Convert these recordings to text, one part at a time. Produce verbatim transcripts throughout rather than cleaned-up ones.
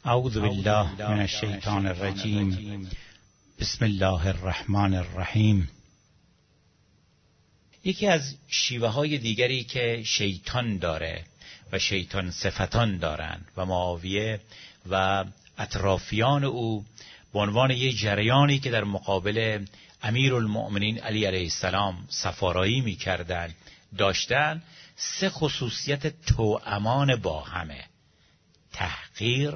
اعوذ بالله من الشیطان الرجیم. بسم الله الرحمن الرحیم. یکی از شیوه های دیگری که شیطان داره و شیطان صفتان دارن و معاویه و اطرافیان او به عنوان یک جریانی که در مقابل امیرالمؤمنین علی علیه السلام سفارایی می‌کردند داشتن، سه خصوصیت توامان با همه: تحقیر،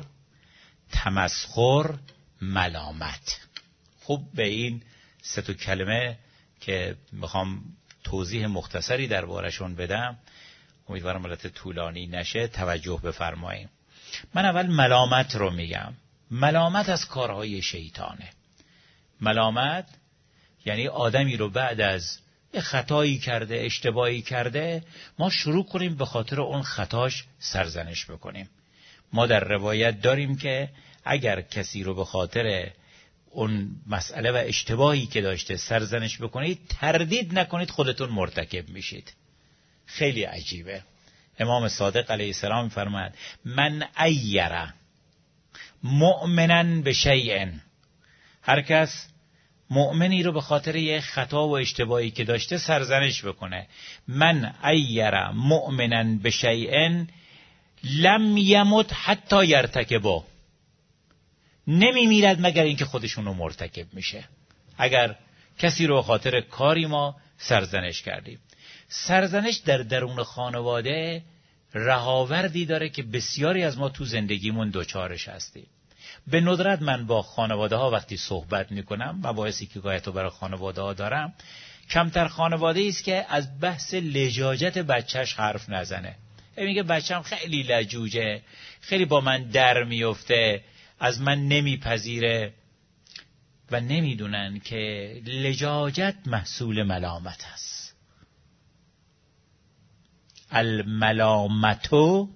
تمسخر، ملامت. خوب به این سه تا کلمه که میخوام توضیح مختصری دربارشون بدم، امیدوارم البته طولانی نشه، توجه بفرمایید. من اول ملامت رو میگم. ملامت از کارهای شیطانه. ملامت یعنی آدمی رو بعد از یه خطایی کرده، اشتباهی کرده، ما شروع کنیم به خاطر اون خطاش سرزنش بکنیم. ما در روایت داریم که اگر کسی رو به خاطر اون مسئله و اشتباهی که داشته سرزنش بکنید، تردید نکنید خودتون مرتکب میشید. خیلی عجیبه. امام صادق علیه السلام می‌فرماید من عیر مؤمنا بشیء، هر کس مؤمنی رو به خاطر یه خطا و اشتباهی که داشته سرزنش بکنه، من عیر مؤمنا بشیء لم یمت حتی یرتکبه، نمی میرد مگر اینکه خودشون رو مرتکب میشه. اگر کسی رو به خاطر کاری ما سرزنش کردیم، سرزنش در درون خانواده رهاوردی داره که بسیاری از ما تو زندگیمون دوچارش هستیم. به ندرت من با خانواده ها وقتی صحبت میکنم، مباحثی که گاهی تو برای خانواده ها دارم، کمتر خانواده است که از بحث لجاجت بچهش حرف نزنه. میگه بچه‌م خیلی لجوجه، خیلی با من در میفته، از من نمیپذیره، و نمیدونن که لجاجت محصول ملامت است. الملامتو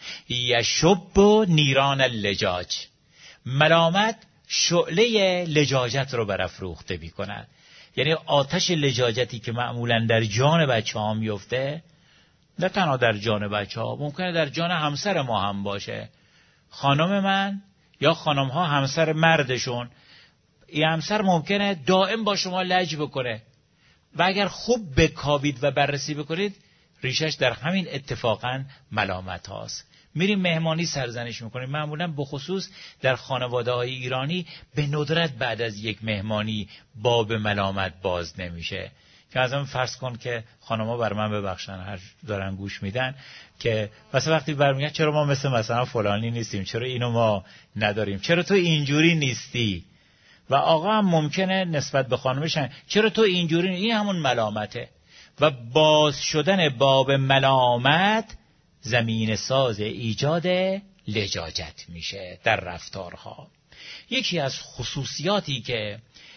یشب نیران اللجاج. ملامت شعله لجاجت رو برافروخته می‌کند. یعنی آتش لجاجتی که معمولاً در جان بچه‌ها میفته، نه تنها در جان بچه‌ها، ممکنه در جان همسر ما هم باشه. خانم من یا خانم‌ها همسر مردشون، این همسر ممکنه دائم با شما لج بکنه و اگر خوب بکاوید و بررسی بکنید، ریشش در همین اتفاقاً ملامت هاست. میریم مهمانی سرزنش میکنیم. معمولاً بخصوص در خانواده‌های ایرانی به ندرت بعد از یک مهمانی باب ملامت باز نمیشه. که ازم فرض کن که خانم‌ها بر من ببخشن، هر دارن گوش میدن، که مثلا وقتی برمیگن چرا ما مثل مثلا فلانی نیستیم، چرا اینو ما نداریم، چرا تو اینجوری نیستی، و آقا هم ممکنه نسبت به خانمشن چرا تو اینجوری نیستی. این همون ملامته و باز شدن باب ملامت زمین ساز ایجاد لجاجت میشه در رفتارها. یکی از خصوصیاتی که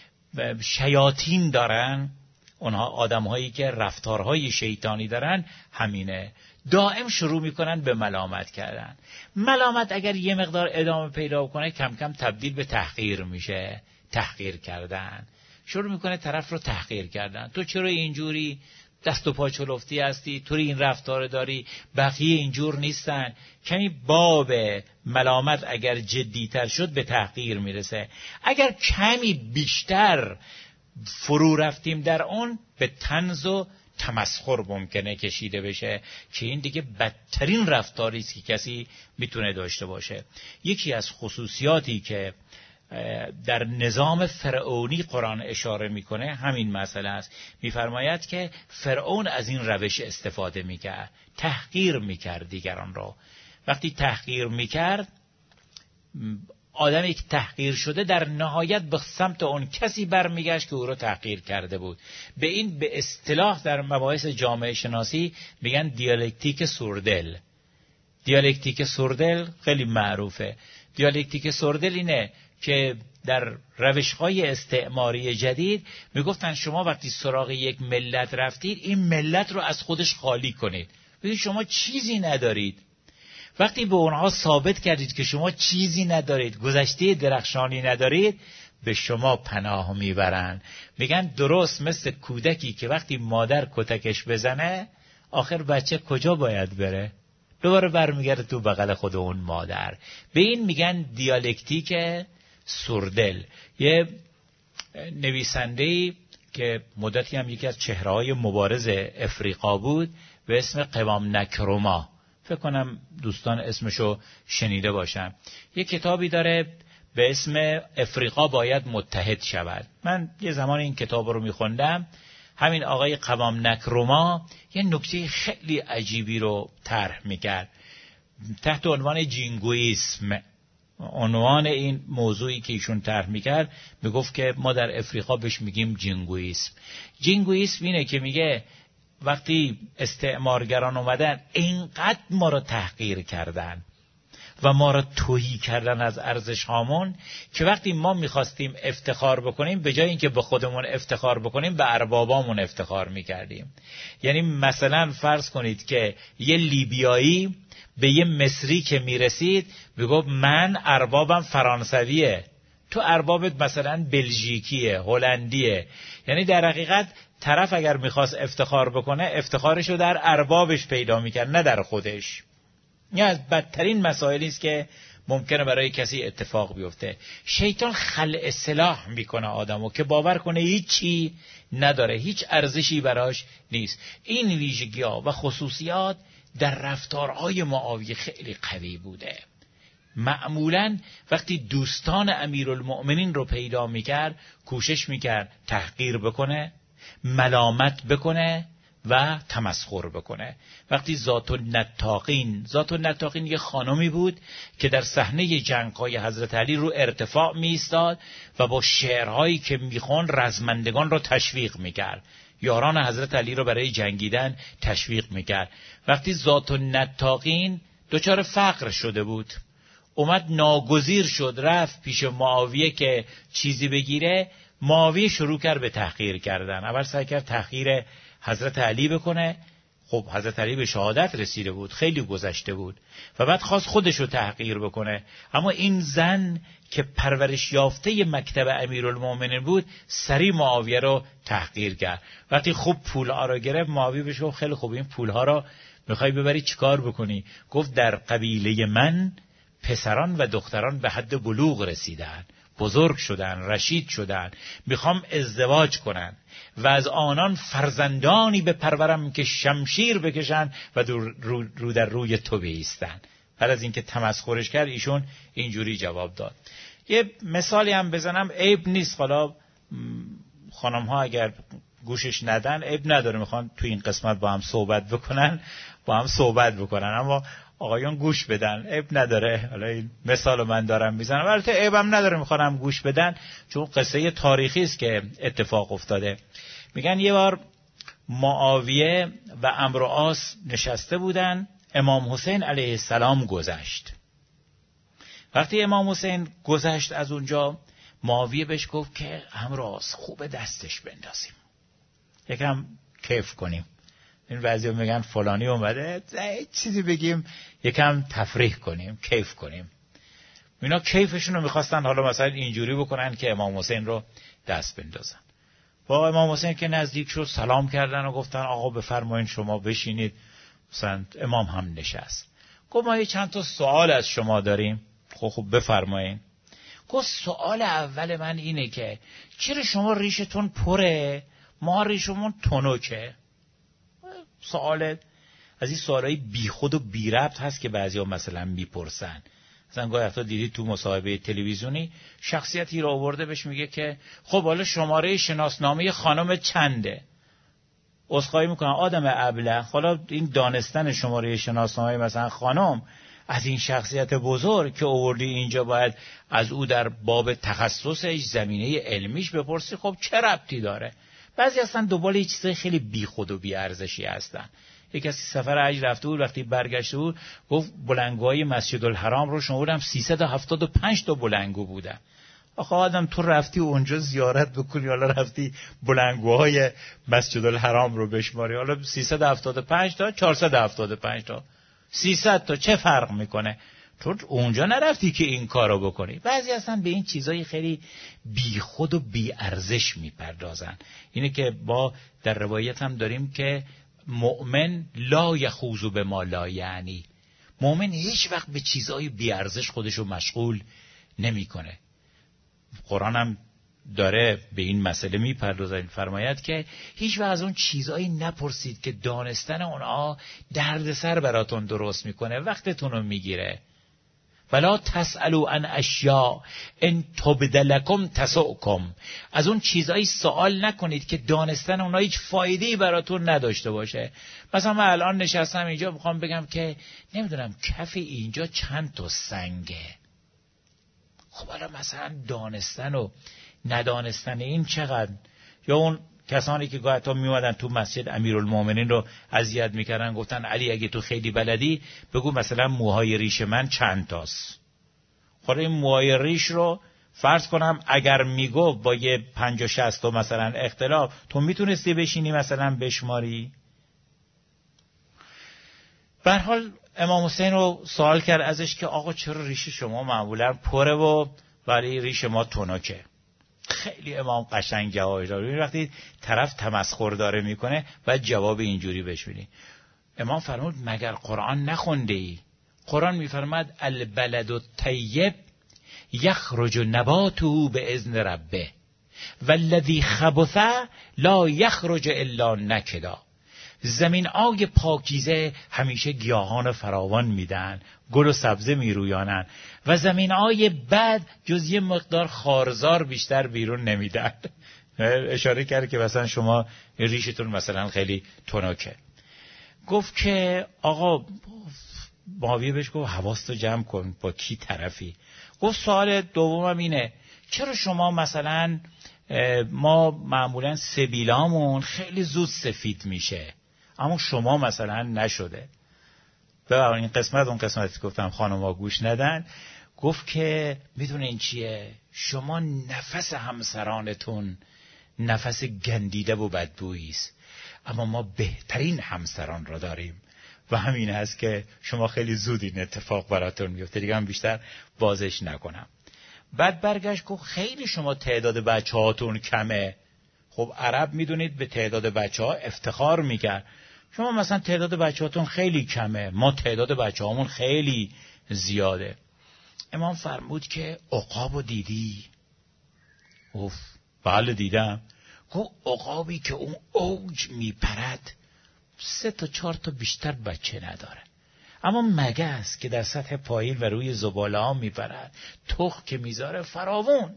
شیاطین دارن، اونها آدم‌هایی که رفتارهای شیطانی دارن، همینه. دائم شروع میکنن به ملامت کردن. ملامت اگر یه مقدار ادامه پیدا کنه، کم کم تبدیل به تحقیر میشه. تحقیر کردن. شروع میکنه طرف رو تحقیر کردن. تو چرا اینجوری دست و پا چلفتی هستی؟ تو این رفتار داری، بقیه اینجور نیستن. کمی باب ملامت اگر جدیتر شد به تحقیر میرسه. اگر کمی بیشتر فرو رفتیم در اون، به طنز و تمسخر ممکنه کشیده بشه که این دیگه بدترین رفتاری است که کسی میتونه داشته باشه. یکی از خصوصیاتی که در نظام فرعونی قرآن اشاره میکنه همین مسئله است. میفرماید که فرعون از این روش استفاده میکرد، تحقیر میکرد دیگران را. وقتی تحقیر میکرد، آدمی که تحقیر شده در نهایت به سمت اون کسی برمیگشت که او رو تحقیر کرده بود. به این به اصطلاح در مباحث جامعه شناسی میگن دیالکتیک سوردل. دیالکتیک سوردل خیلی معروفه. دیالکتیک سوردل اینه که در روش‌های استعماری جدید میگفتن شما وقتی سراغ یک ملت رفتید، این ملت رو از خودش خالی کنید. ببینید شما چیزی ندارید. وقتی به اونها ثابت کردید که شما چیزی ندارید، گذشته درخشانی ندارید، به شما پناه میبرن. میگن درست مثل کودکی که وقتی مادر کتکش بزنه، آخر بچه کجا باید بره؟ دوباره برمیگرده تو بغل خود اون مادر. به این میگن دیالکتیک سوردل. یه نویسنده‌ای که مدتی هم یکی از چهره‌های مبارز افریقا بود به اسم قوام نکروما، فکر کنم دوستان اسمشو شنیده باشن، یه کتابی داره به اسم افریقا باید متحد شود. من یه زمان این کتاب رو میخوندم، همین آقای قوام نکروما یه نکته خیلی عجیبی رو طرح میکرد تحت عنوان جینگویسم. عنوان این موضوعی که ایشون طرح میکرد میگفت که ما در افریقا بهش میگیم جینگویسم. جینگویسم اینه که میگه وقتی استعمارگران اومدن اینقدر ما رو تحقیر کردن و ما را تهی کردن از ارزش هامون که وقتی ما میخواستیم افتخار بکنیم به جای اینکه به خودمون افتخار بکنیم به اربابامون افتخار میکردیم. یعنی مثلا فرض کنید که یه لیبیایی به یه مصری که میرسید میگفت من اربابم فرانسویه، تو اربابت مثلا بلژیکیه، هلندیه. یعنی در حقیقت طرف اگر میخواست افتخار بکنه افتخارشو در اربابش پیدا میکرد نه در خودش. این از بدترین مسائلی است که ممکنه برای کسی اتفاق بیفته. شیطان خلع سلاح میکنه آدمو که باور کنه هیچی نداره، هیچ ارزشی براش نیست. این ویژگی‌ها و خصوصیات در رفتارهای معاویه خیلی قوی بوده. معمولاً وقتی دوستان امیرالمؤمنین رو پیدا میکرد کوشش میکرد تحقیر بکنه، ملامت بکنه و تمسخر بکنه. وقتی ذات النطاقین، ذات النطاقین یه خانمی بود که در صحنه جنگ‌های حضرت علی رو ارتفاع می ایستاد و با شعرهایی که میخوند رزمندگان رو تشویق میکرد، یاران حضرت علی رو برای جنگیدن تشویق میکرد. وقتی ذات النطاقین دچار فقر شده بود، اومد ناگزیر شد رفت پیش معاویه که چیزی بگیره، معاویه شروع کرد به تحقیر کردن. اول سعی کرد تحقیر حضرت علی بکنه. خب حضرت علی به شهادت رسیده بود، خیلی گذشته بود، و بعد خواست خودش رو تحقیر بکنه. اما این زن که پرورش یافته مکتب امیرالمومنین بود سریع معاویه رو تحقیر کرد. وقتی خوب پولها رو گرفت معاویه بهش گفت خیلی خوب این پولها رو میخوای ببری چیکار بکنی؟ گفت در قبیله من پسران و دختران به حد بلوغ رسیدن، بزرگ شدن، رشید شدن، میخوام ازدواج کنن و از آنان فرزندانی بپرورم که شمشیر بکشن و رو, رو, رو در روی تو بایستن. بعد از اینکه تمسخرش کرد ایشون اینجوری جواب داد. یه مثالی هم بزنم، عیب نیست، حالا خانم ها اگر گوشش ندن عیب نداره، میخوان تو این قسمت با هم صحبت بکنن با هم صحبت بکنن، اما آقایان گوش بدن عیب نداره. حالا این مثال من دارم میزنم، البته عیبم نداره میخوانم گوش بدن چون قصه تاریخی است که اتفاق افتاده. میگن یه بار معاویه و عمرو و عاص نشسته بودن، امام حسین علیه السلام گذشت. وقتی امام حسین گذشت از اونجا معاویه بهش گفت که عمرو و عاص خوب دستش بندازیم، یکم کیف کنیم. این بعضی میگن فلانی اومده چیزی بگیم یکم تفریح کنیم، کیف کنیم. اینا کیفشون رو میخواستن حالا مثلا اینجوری بکنن که امام حسین رو دست بندازن. با امام حسین که نزدیک شد سلام کردن و گفتن آقا بفرمایید شما بشینید. مثلا امام هم نشست. گفت ما یه چند تا سوال از شما داریم. خب خب بفرمایید. گفت سوال اول من اینه که چرا شما ریشتون پره ما ریشمون تنکه؟ سوال از این سوالای بیخود و بی ربط هست که بعضیا مثلا میپرسن. مثلا گاهی وقتا دیدید تو مصاحبه تلویزیونی شخصیتی رو آورده بهش میگه که خب حالا شماره شناسنامه خانم چنده؟ عذرخواهی میکنم آدم ابله، حالا این دانستن شماره شناسنامه مثلا خانم از این شخصیت بزرگ که آوردی اینجا باید از او در باب تخصصش زمینه علمیش بپرسی، خب چه ربطی داره؟ بعضی اصلا دنبال یه چیزای خیلی بیخود و بی ارزشی هستن. یک کسی سفر حج رفته بود، وقتی برگشته بود گفت بلندگوهای مسجد الحرام رو شمردم سیصد و هفتاد و پنج تا بلندگو بودن. آخه آدم تو رفتی اونجا زیارت بکنی، حالا رفتی بلندگوهای مسجد الحرام رو بشماری، حالا سیصد و هفتاد و پنج تا چهارصد و هفتاد و پنج تا سیصد تا چه فرق میکنه؟ تو اونجا نرفتی که این کارو بکنی. بعضی اصلا به این چیزای خیلی بیخود و بی ارزش میپردازن. اینه که با در روایت هم داریم که مؤمن لا یخوض به ما لا یعنی، مؤمن هیچ وقت به چیزای بیارزش خودشو مشغول نمیکنه. قرآن هم داره به این مسئله میپردازه، فرماید که هیچ وقت از اون چیزایی نپرسید که دانستن اونها دردسر براتون درست میکنه، وقتتون رو میگیره. ولا تسألوا عن اشیاء ان تبد لکم تسؤکم. از اون چیزایی سوال نکنید که دانستن اونها هیچ فایده‌ای براتون نداشته باشه. مثلا من الان نشستم اینجا میخوام بگم که نمیدونم کف اینجا چند تا سنگه. خب حالا مثلا دانستن و ندانستن این چقدر؟ یا اون کسانی که گاهی تا میومدن تو مسجد امیرالمومنین رو اذیت میکردن، گفتن علی اگه تو خیلی بلدی بگو مثلا موهای ریش من چند تاست. خب این موهای ریش رو فرض کنم اگر میگو با یه پنج و شصت تا مثلا اختلاف تو میتونستی بشینی مثلا بشماری؟ به هر حال امام حسین رو سوال کرد ازش که آقا چرا ریش شما معمولا پره و ولی ریش ما تنکه؟ خیلی امام قشنگ جواب داد. وقتی طرف تمسخر داره میکنه بعد جواب اینجوری بشونی. امام فرمود مگر قرآن نخونده ای؟ قرآن میفرماد البلد الطیب یخرج نباته باذن ربه والذی خبث لا یخرج الا نکدا. زمین آی پاکیزه همیشه گیاهان فراوان میدن، گل و سبزه میرویانن و زمین آی بد جز یه مقدار خارزار بیشتر بیرون نمیدن. اشاره کرد که مثلا شما ریشتون مثلا خیلی تنکه. گفت که آقا معاویه بهش گفت حواستو جمع کن با کی طرفی. گفت سوال دومم اینه چرا شما مثلا ما معمولا سبیلامون خیلی زود سفید میشه اما شما مثلا نشده؟ ببین این قسمت اون قسمتی گفتم خانم‌ها گوش ندن. گفت که میدونه این چیه؟ شما نفس همسرانتون نفس گندیده و بدبویی است، اما ما بهترین همسران را داریم و همین هست که شما خیلی زود این اتفاق براتون میفته. دیگه هم بیشتر بازش نکنم. بعد برگشت گفت خیلی شما تعداد بچه هاتون کمه. خب عرب میدونید به تعداد بچه ها افتخار میکرد. شما مثلا تعداد بچه هاتون خیلی کمه، ما تعداد بچه هامون خیلی زیاده. امام فرمود که عقابو دیدی؟ اوف بله دیدم. گفت عقابی که اون اوج میپرد سه تا چهار تا بیشتر بچه نداره، اما مگس که در سطح پایین و روی زباله ها میپرد تخم که میذاره فراوون.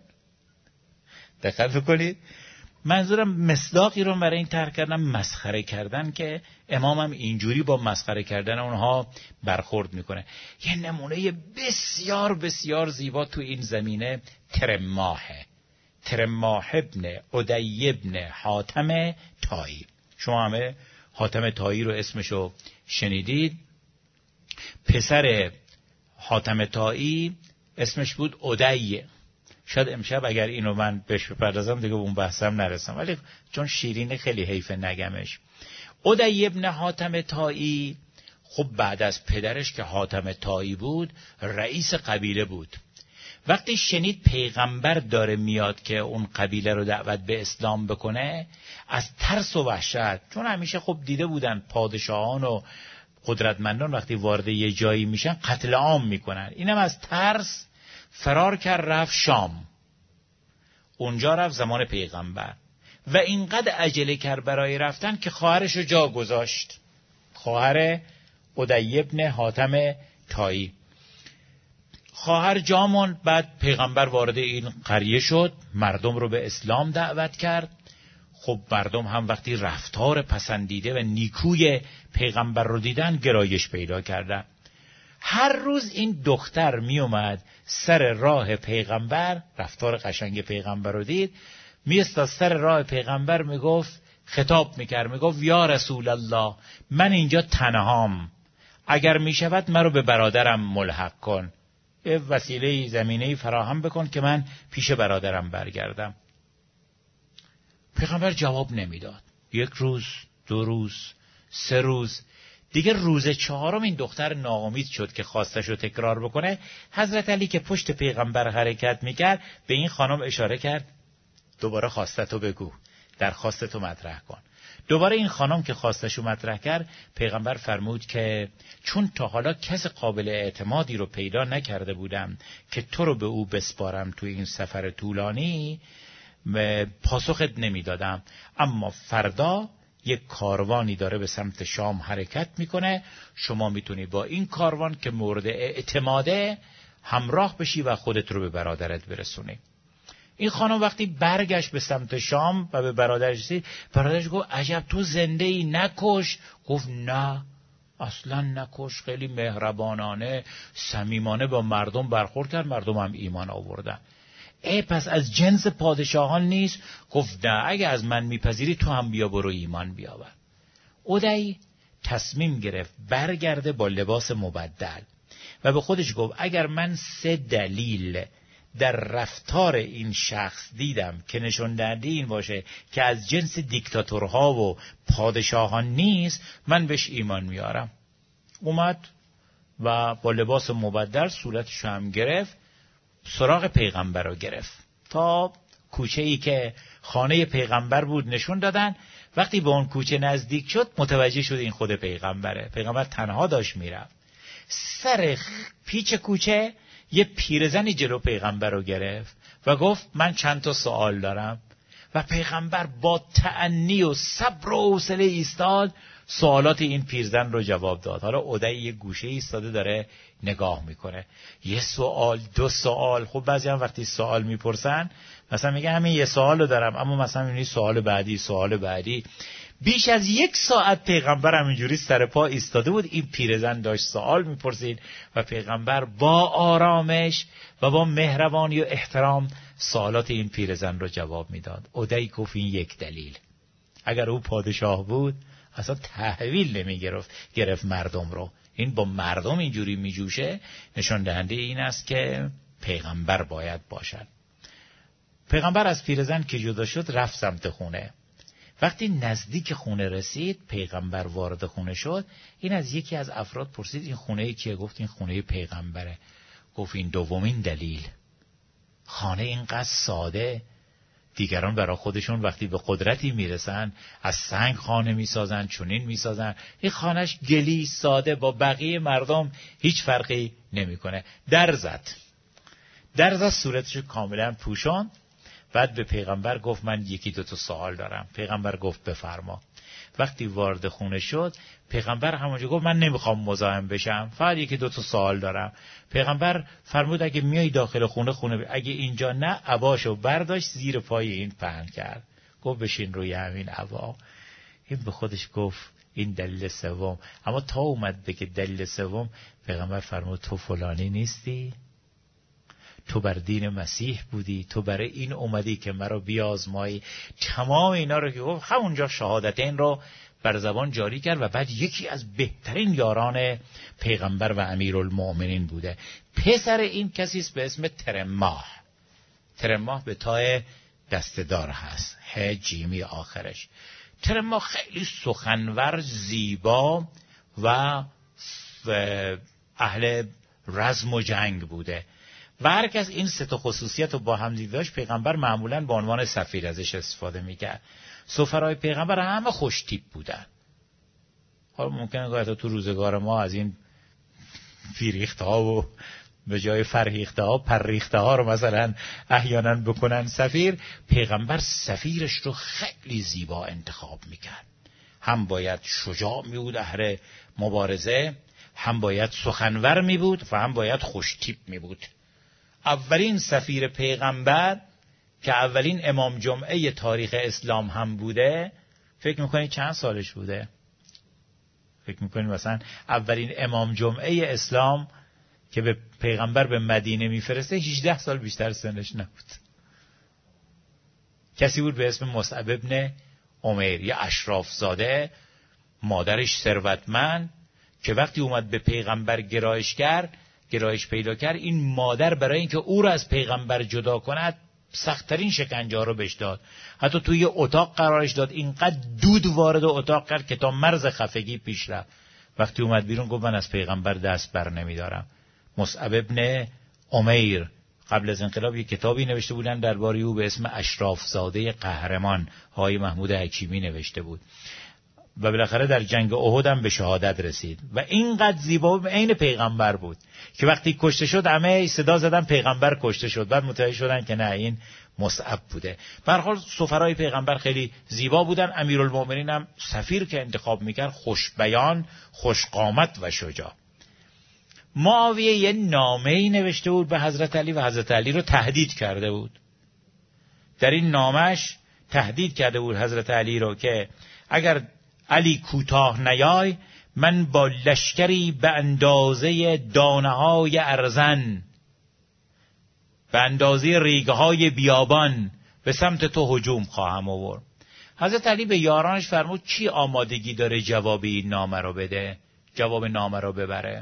دقت بکنید، منظورم مصداقی رو برای این طرح کردم مسخره کردن که امامم اینجوری با مسخره کردن اونها برخورد میکنه. یه نمونه بسیار بسیار زیبا تو این زمینه ترماحه. ترماح ابن عدی ابن حاتم طایی. شما همه حاتم طایی رو اسمشو شنیدید. پسر حاتم طایی اسمش بود عدی. شاید امشب اگر اینو من بهش بپردازم دیگه به اون بحثم نرسم، ولی چون شیرینه خیلی حیف نگمش. عدی ابن حاتم طایی خب بعد از پدرش که حاتم طایی بود رئیس قبیله بود. وقتی شنید پیغمبر داره میاد که اون قبیله رو دعوت به اسلام بکنه، از ترس و وحشت، چون همیشه خب دیده بودن پادشاهان و قدرتمندان وقتی وارد یه جایی میشن قتل عام میکنن، اینم از ترس فرار کرد رفت شام. اونجا رفت زمان پیغمبر و اینقدر عجله کرد برای رفتن که خواهرش رو جا گذاشت، خواهر عدی ابن حاتم طایی. خواهر جامون. بعد پیغمبر وارد این قریه شد، مردم رو به اسلام دعوت کرد. خب مردم هم وقتی رفتار پسندیده و نیکوی پیغمبر رو دیدن گرایش پیدا کردن. هر روز این دختر می اومد سر راه پیغمبر، رفتار قشنگ پیغمبر رو دید، می استاد سر راه پیغمبر، می گفت خطاب می کرد، می گفت یا رسول الله من اینجا تنهام، اگر می شود من رو به برادرم ملحق کن، یه وسیله زمینه‌ای فراهم بکن که من پیش برادرم برگردم. پیغمبر جواب نمیداد. یک روز، دو روز، سه روز، دیگه روز چهارم این دختر ناامید شد که خواستش رو تکرار بکنه. حضرت علی که پشت پیغمبر حرکت میکرد به این خانم اشاره کرد دوباره خواستتو بگو، درخواستتو مطرح کن. دوباره این خانم که خواستشو مطرح کرد، پیغمبر فرمود که چون تا حالا کس قابل اعتمادی رو پیدا نکرده بودم که تو رو به او بسپارم توی این سفر طولانی، پاسخت نمیدادم. اما فردا یک کاروانی داره به سمت شام حرکت میکنه، شما میتونی با این کاروان که مورد اعتماده همراه بشی و خودت رو به برادرت برسونی. این خانم وقتی برگشت به سمت شام و به برادرش رسید، برادرش گفت عجب تو زنده ای، نکش. گفت نه اصلا نکش، خیلی مهربانانه صمیمانه با مردم برخورد کرد، مردم هم ایمان آوردن. ای پس از جنس پادشاهان نیست؟ گفت نه، اگه از من میپذیری تو هم بیا برو ایمان بیاور. اودی تصمیم گرفت برگرده با لباس مبدل و به خودش گفت اگر من سه دلیل در رفتار این شخص دیدم که نشون دهنده این باشه که از جنس دیکتاتورها و پادشاهان نیست، من بهش ایمان میارم. اومد و با لباس مبدل صورتش هم گرفت، سراغ پیغمبر رو گرفت. تا کوچه ای که خانه پیغمبر بود نشون دادن. وقتی به اون کوچه نزدیک شد متوجه شد این خود پیغمبره. پیغمبر تنها داشت میرفت. سر پیچ کوچه یه پیرزنی جلو پیغمبر رو گرفت و گفت من چند تا سوال دارم. و پیغمبر با تأنی و صبر و حوصله ایستاد، سوالات این پیرزن رو جواب داد. حالا اودی یه گوشه ایستاده داره نگاه میکنه. یه سوال، دو سوال. خب بعضی هم وقتی سوال میپرسن مثلا میگه همین یه سوال رو دارم، اما مثلا میبینی سوال بعدی سوال بعدی. بیش از یک ساعت پیغمبر همینجوری سر پا ایستاده بود. این پیرزن داشت سوال میپرسید و پیغمبر با آرامش و با مهربانی و احترام سوالات این پیرزن رو جواب میداد. اودی گفت این یک دلیل. اگر او پادشاه بود اصلا تحویل نمیگرفت گرفت مردم رو. این با مردم اینجوری میجوشه، نشان دهنده این است که پیغمبر باید باشد. پیغمبر از پیرزن که جدا شد رفت سمت خونه. وقتی نزدیک خونه رسید، پیغمبر وارد خونه شد. این از یکی از افراد پرسید این خونه کیه؟ گفت این خونه پیغمبره. گفت این دومین دلیل. خانه اینقدر ساده، دیگران برای خودشون وقتی به قدرتی میرسن از سنگ خانه میسازن، چنین میسازن. این خانهش گلی ساده با بقیه مردم هیچ فرقی نمیکنه. در زد در زد صورتش کاملا پوشان. بعد به پیغمبر گفت من یکی دو تا سوال دارم. پیغمبر گفت بفرما. وقتی وارد خونه شد، پیغمبر همونجا گفت من نمیخوام مزاحم بشم، فقط یکی دو تا سوال دارم. پیغمبر فرمود اگه میای داخل خونه خونه ب... اگه اینجا نه، عباشو برداشت زیر پای این پهن کرد. گفت بشین روی همین عبا. این به خودش گفت این دلیل سوم. اما تا اومد بگه دلیل سوم، پیغمبر فرمود تو فلانی نیستی؟ تو بر دین مسیح بودی، تو برای این اومدی که مرا بیازمایی. تمام اینا رو که گفت، همونجا شهادتین رو بر زبان جاری کرد و بعد یکی از بهترین یاران پیغمبر و امیرالمؤمنین بوده. پسر این کسی است به اسم ترماح. ترماح به تای دستدار هست، ه جیمی آخرش. ترماح خیلی سخنور، زیبا و اهل رزم و جنگ بوده و هر کس این سه تا خصوصیت رو با هم دیداش، پیغمبر معمولاً به عنوان سفیر ازش استفاده میکرد. سفرای پیغمبر همه خوش تیپ بودن. حالا ممکنه گاهی تو روزگار ما از این فیریخته ها و به جای فرهیخته ها پرریخته ها رو مثلا احیانا بکنن سفیر. پیغمبر سفیرش رو خیلی زیبا انتخاب میکرد. هم باید شجاع می بود اهل مبارزه، هم باید سخنور می بود و هم باید خوش تیپ می بود. اولین سفیر پیغمبر که اولین امام جمعه تاریخ اسلام هم بوده، فکر میکنید چند سالش بوده؟ فکر میکنید مثلا اولین امام جمعه اسلام که به پیغمبر به مدینه میفرسته هجده سال بیشتر سنش نبود. کسی بود به اسم مصعب ابن عمیر، یه اشراف زاده، مادرش ثروتمند، که وقتی اومد به پیغمبر گرایش کرد، گرایش پیدا کرد، این مادر برای اینکه او را از پیغمبر جدا کند سخت‌ترین شکنجه رو بهش داد. حتی توی اتاق قرارش داد، اینقدر دود وارد اتاق کرد که تا مرز خفگی پیش رفت. وقتی اومد بیرون گفت من از پیغمبر دست بر نمیدارم. مصعب ابن عمیر قبل از انقلاب یک کتابی نوشته بودن درباره او به اسم اشرافزاده قهرمان، آقای محمود حکیمی نوشته بود و بالاخره در جنگ احد هم به شهادت رسید و اینقدر زیبا و عین پیغمبر بود که وقتی کشته شد همه صدا زدن پیغمبر کشته شد، بعد متوجه شدن که نه، این مصعب بوده. به هر حال سفرای پیغمبر خیلی زیبا بودن. امیرالمومنین هم سفیر که انتخاب میکرد خوش بیان، خوش قامت و شجاع. معاویه یه نامه‌ای نوشته بود به حضرت علی و حضرت علی رو تهدید کرده بود. در این نامش تهدید کرده بود حضرت علی رو که اگر علی کوتاه نیای، من با لشکری به اندازه دانه‌های ارزن، به اندازه ریگ‌های بیابان به سمت تو هجوم خواهم آورد. حضرت علی به یارانش فرمود کی آمادگی داره جواب این نامه رو بده، جواب نامه رو ببره؟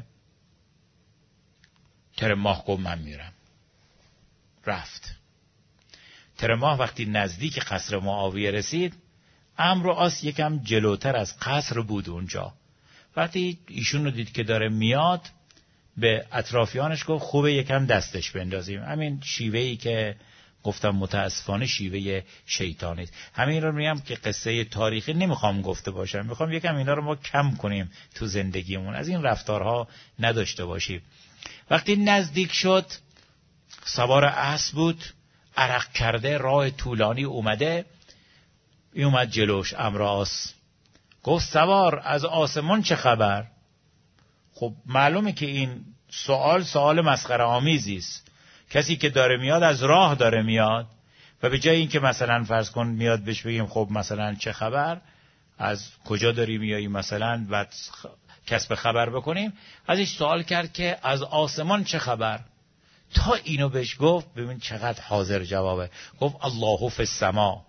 ترماه گفت من میرم. رفت. ترماه وقتی نزدیک قصر معاویه رسید، عمرو عاص یکم جلوتر از قصر بود اونجا. وقتی ایشون رو دید که داره میاد، به اطرافیانش گفت خوبه یکم دستش بندازیم. همین شیوهی که گفتم متاسفانه شیوه شیطانی است. همین رو میگم که قصه تاریخی نمیخوام گفته باشم، میخوام یکم اینا رو ما کم کنیم تو زندگیمون، از این رفتارها نداشته باشیم. وقتی نزدیک شد، سوار اسب بود، عرق کرده، راه طولانی اومده. این اومد جلوش عمرو عاص، گفت سوار، از آسمان چه خبر؟ خب معلومه که این سوال سوال مسخره آمیزی است. کسی که داره میاد از راه داره میاد و به جای اینکه مثلا فرض کن میاد بهش بگیم خب مثلا چه خبر، از کجا داری میایی مثلا و کسب خبر بکنیم، ازش سوال کرد که از آسمان چه خبر. تا اینو بهش گفت، ببین چقدر حاضر جوابه، گفت الله فی السما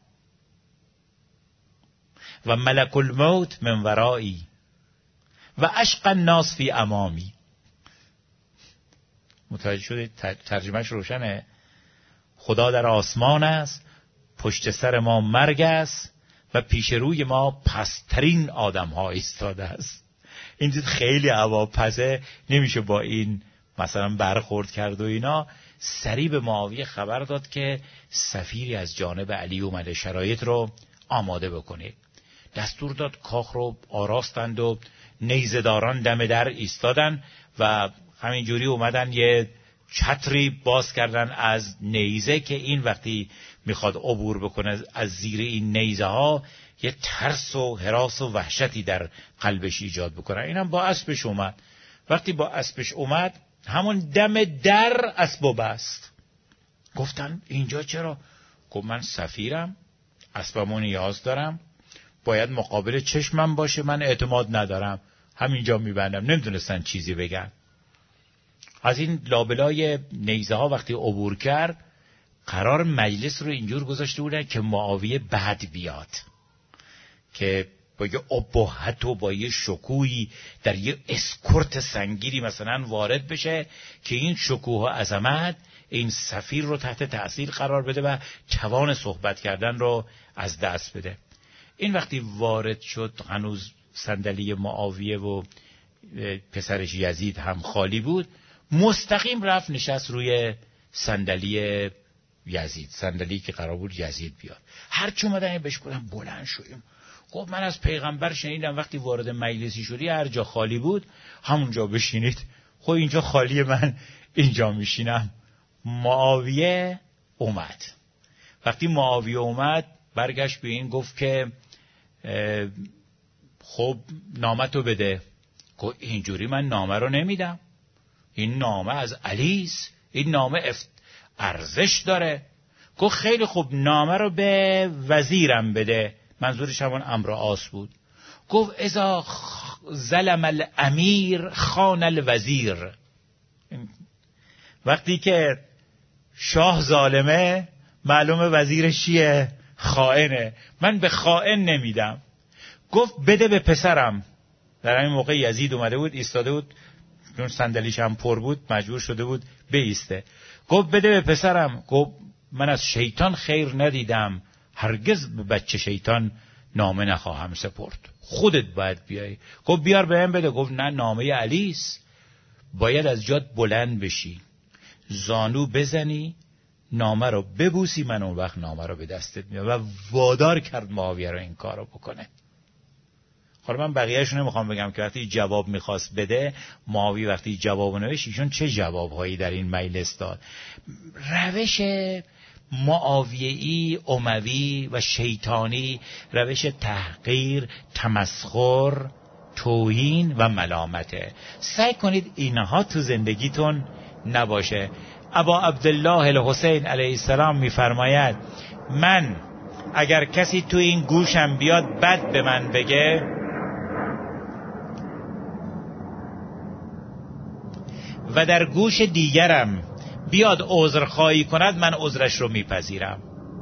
و ملک الموت من ورایی و اشقى الناس فی امامی. متوجه شدید؟ ترجمهش روشنه. خدا در آسمان است، پشت سر ما مرگ است و پیش روی ما پسترین آدم ها ایستاده است. این دید خیلی هواپسه، نمیشه با این مثلا برخورد کرد و اینا. سریع به معاویه خبر داد که سفیری از جانب علی اومده، شرایط رو آماده بکنید. دستور داد کاخ رو آراستند و نیزه‌داران دم در ایستادن و همینجوری اومدن یه چتری باز کردن از نیزه که این وقتی میخواد عبور بکنه از زیر این نیزه ها یه ترس و هراس و وحشتی در قلبش ایجاد بکنه. اینم با اسبش اومد. وقتی با اسبش اومد، همون دم در اسبو بست. گفتن اینجا چرا؟ گفت من سفیرم، اسبمو نیاز دارم، باید مقابل چشمم باشه، من اعتماد ندارم، همینجا میبندم. نمیدونستن چیزی بگن. از این لابلای نیزه ها وقتی عبور کرد، قرار مجلس رو اینجور گذاشته بودن که معاویه بعد بیاد، که با یه ابهت و با یه شکوهی در یه اسکورت سنگیری مثلا وارد بشه که این شکوه و عظمت این سفیر رو تحت تأثیر قرار بده و توان صحبت کردن رو از دست بده. این وقتی وارد شد، هنوز صندلی معاویه و پسرش یزید هم خالی بود، مستقیم رفت نشست روی صندلی یزید، صندلی که قرار بود یزید بیاد. هر چی اومدن بهش گفتن بلند شویم. گفت من از پیغمبر شنیدم وقتی وارد مجلسی شدی هر جا خالی بود همونجا بشینید. خب اینجا خالیه، من اینجا میشینم. معاویه اومد. وقتی معاویه اومد برگشت به این گفت که خب نامتو بده. گفت اینجوری من نامه رو نمیدم، این نامه از علیست، این نامه افت... ارزش داره. گفت خیلی خوب نامه رو به وزیرم بده. منظورش همون عمرو عاص بود. گفت اذا ظلم الامیر خان الوزیر. وقتی که شاه ظالمه معلومه وزیرش چیه؟ خائنه. من به خائن نمیدم. گفت بده به پسرم. در همین موقع یزید اومده بود، ایستاده بود، چون صندلیش هم پر بود مجبور شده بود بایسته. گفت بده به پسرم. گفت من از شیطان خیر ندیدم، هرگز به بچه شیطان نامه نخواهم سپرد، خودت باید بیای. گفت بیار بهم بده. گفت نه، نامه علیست، باید از جات بلند بشی، زانو بزنی، نامه رو ببوسی، من اون وقت نامه رو به دستت میام. و وادار کرد معاویه رو این کار رو بکنه. حالا من بقیه‌اش نمیخوام بگم که وقتی جواب میخواست بده، معاویه وقتی جواب نوشت ایشون چه جوابهایی در این مجلس داد. روش معاویه‌ای، اموی و شیطانی روش تحقیر، تمسخر، توهین و ملامته. سعی کنید اینها تو زندگیتون نباشه. ابا عبدالله الحسین علیه السلام میفرماید من اگر کسی تو این گوشم بیاد بد به من بگه، و در گوش دیگرم بیاد عذرخواهی کند، من عذرش رو میپذیرم.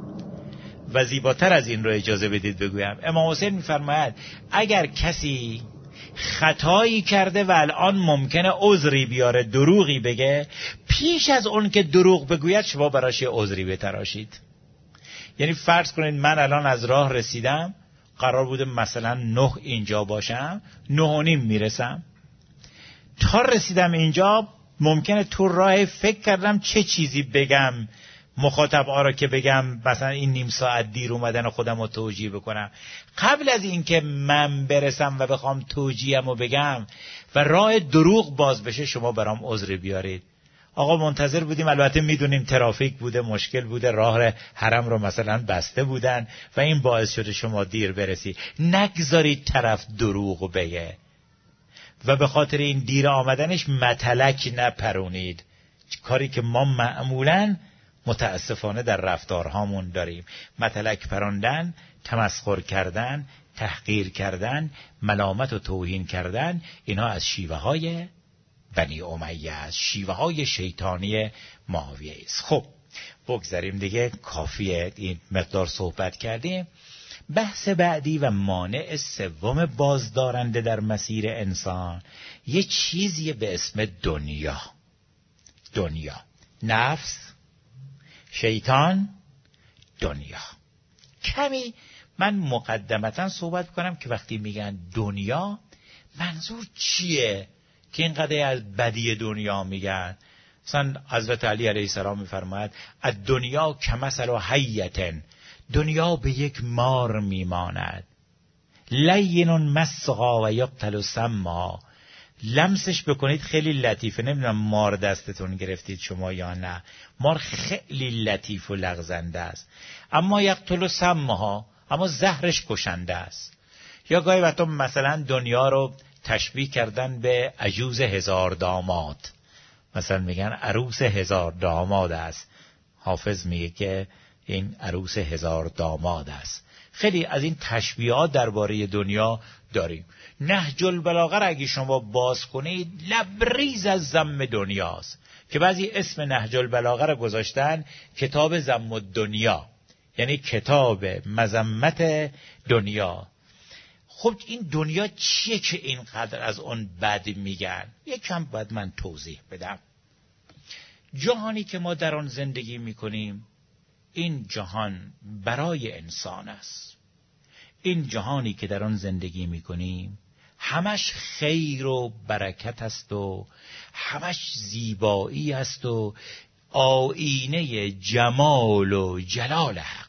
و زیباتر از این رو اجازه بدید بگویم، امام حسین میفرماید اگر کسی خطایی کرده و الان ممکنه عذری بیاره، دروغی بگه، پیش از اون که دروغ بگوید شما براش یه عذری بتراشید. یعنی فرض کنید من الان از راه رسیدم، قرار بوده مثلا نه اینجا باشم، نه و نیم میرسم. تا رسیدم اینجا ممکنه تو راه فکر کردم چه چیزی بگم مخاطب ها را که بگم مثلا این نیم ساعت دیر اومدن و خودم رو توجیه بکنم. قبل از اینکه من برسم و بخوام توجیهم رو بگم و راه دروغ باز بشه، شما برام عذر بیارید. آقا منتظر بودیم، البته میدونیم ترافیک بوده، مشکل بوده، راه حرم رو مثلا بسته بودن و این باعث شده شما دیر برسی. نگذارید طرف دروغ بگه و به خاطر این دیر آمدنش متلک نپرونید، کاری که ما معمولاً متاسفانه در رفتارهامون داریم. متلک پراندن، تمسخر کردن، تحقیر کردن، ملامت و توهین کردن، اینا از شیوه های بنی امیه است، شیوه های شیطانی معاویه است. خب بگذاریم دیگه، کافیه این مقدار صحبت کردیم. بحث بعدی و مانع سوم بازدارنده در مسیر انسان یه چیزی به اسم دنیا. دنیا، نفس، شیطان، دنیا. کمی من مقدمتا صحبت کنم که وقتی میگن دنیا منظور چیه که اینقدر از بدی دنیا میگن. مثلا حضرت علی علیه السلام میفرماید الدنیا کمثل حیة، دنیا به یک مار میماند، لین مسغا و یقتل سما، لمسش بکنید خیلی لطیفه. نمیدونم مار دستتون گرفتید شما یا نه، مار خیلی لطیف و لغزنده است، اما یقتل سما، اما زهرش کشنده است. یا گاهی وقتا مثلا دنیا رو تشبیه کردن به عجوز هزار داماد، مثلا میگن عروس هزار داماد است. حافظ میگه که این عروس هزار داماد است. خیلی از این تشبیهات درباره دنیا داریم. نهج البلاغه را اگه شما باز کنید لبریز از ذم دنیاست، که بعضی اسم نهج البلاغه را گذاشتن کتاب ذم الدنیا، یعنی کتاب مذمت دنیا. خب این دنیا چیه که اینقدر از اون بد میگن؟ یکم باید من توضیح بدم. جهانی که ما در آن زندگی میکنیم، این جهان برای انسان است. این جهانی که در آن زندگی میکنیم همش خیر و برکت است و همش زیبایی است و آینه جمال و جلال حق.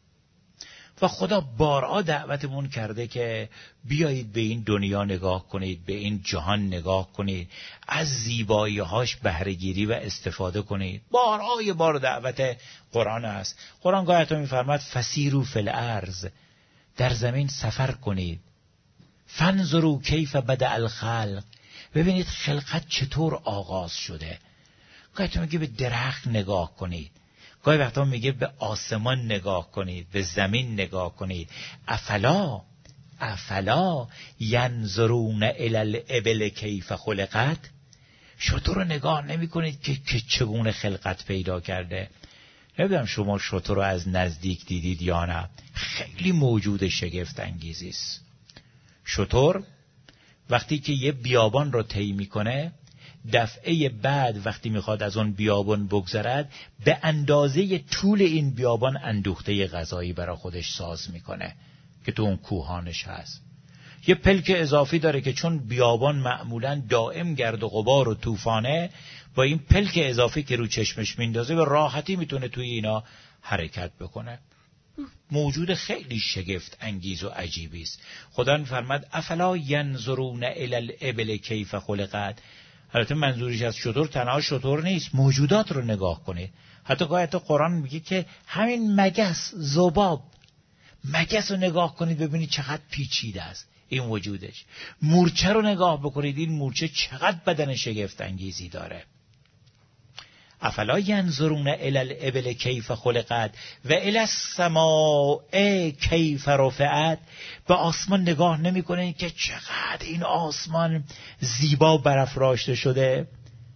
و خدا بارها دعوتمون کرده که بیایید به این دنیا نگاه کنید، به این جهان نگاه کنید، از زیبایی‌هاش بهره‌گیری و استفاده کنید. بارها یه بار دعوت قرآن است. قرآن گاهی تا می‌فرماید فسیروا فی الارض، در زمین سفر کنید. فانظروا کیف بدأ الخلق، ببینید خلقت چطور آغاز شده. گاهی تا میگه به درخت نگاه کنید، گاهی وقتا میگه به آسمان نگاه کنید، به زمین نگاه کنید. افلا افلا ینظرون الی الابل کیف خلقت، شتر رو نگاه نمی کنید که, که چگونه خلقت پیدا کرده. نمیدونم شما شتر رو از نزدیک دیدید یا نه، خیلی موجود شگفت انگیزی است. شتر وقتی که یه بیابان رو طی میکنه، دفعه بعد وقتی میخواد از اون بیابان بگذرد، به اندازه طول این بیابان اندوخته غذایی برای خودش ساز میکنه که تو اون کوهانش هست. یه پلک اضافی داره که چون بیابان معمولاً دائم گرد و غبار و طوفانه، با این پلک اضافی که رو چشمش میندازه به راحتی میتونه توی اینا حرکت بکنه. موجود خیلی شگفت انگیز و عجیبی است. خدا میفرماد افلا ینظرون الی الابل کیف خلقت. البته منظورش از شتر تنها شتر نیست، موجودات رو نگاه کنید. حتی گاهی حتی قرآن میگه که همین مگس، ذباب، مگس رو نگاه کنید ببینید چقدر پیچیده است این وجودش. مورچه رو نگاه بکنید، این مورچه چقدر بدن شگفت انگیزی داره. افلا ینظرون الی الابل کیف خلقت و الی السماء کیف رفعت. به آسمان نگاه نمی‌کنین که چقدر این آسمان زیبا برافراشته شده؟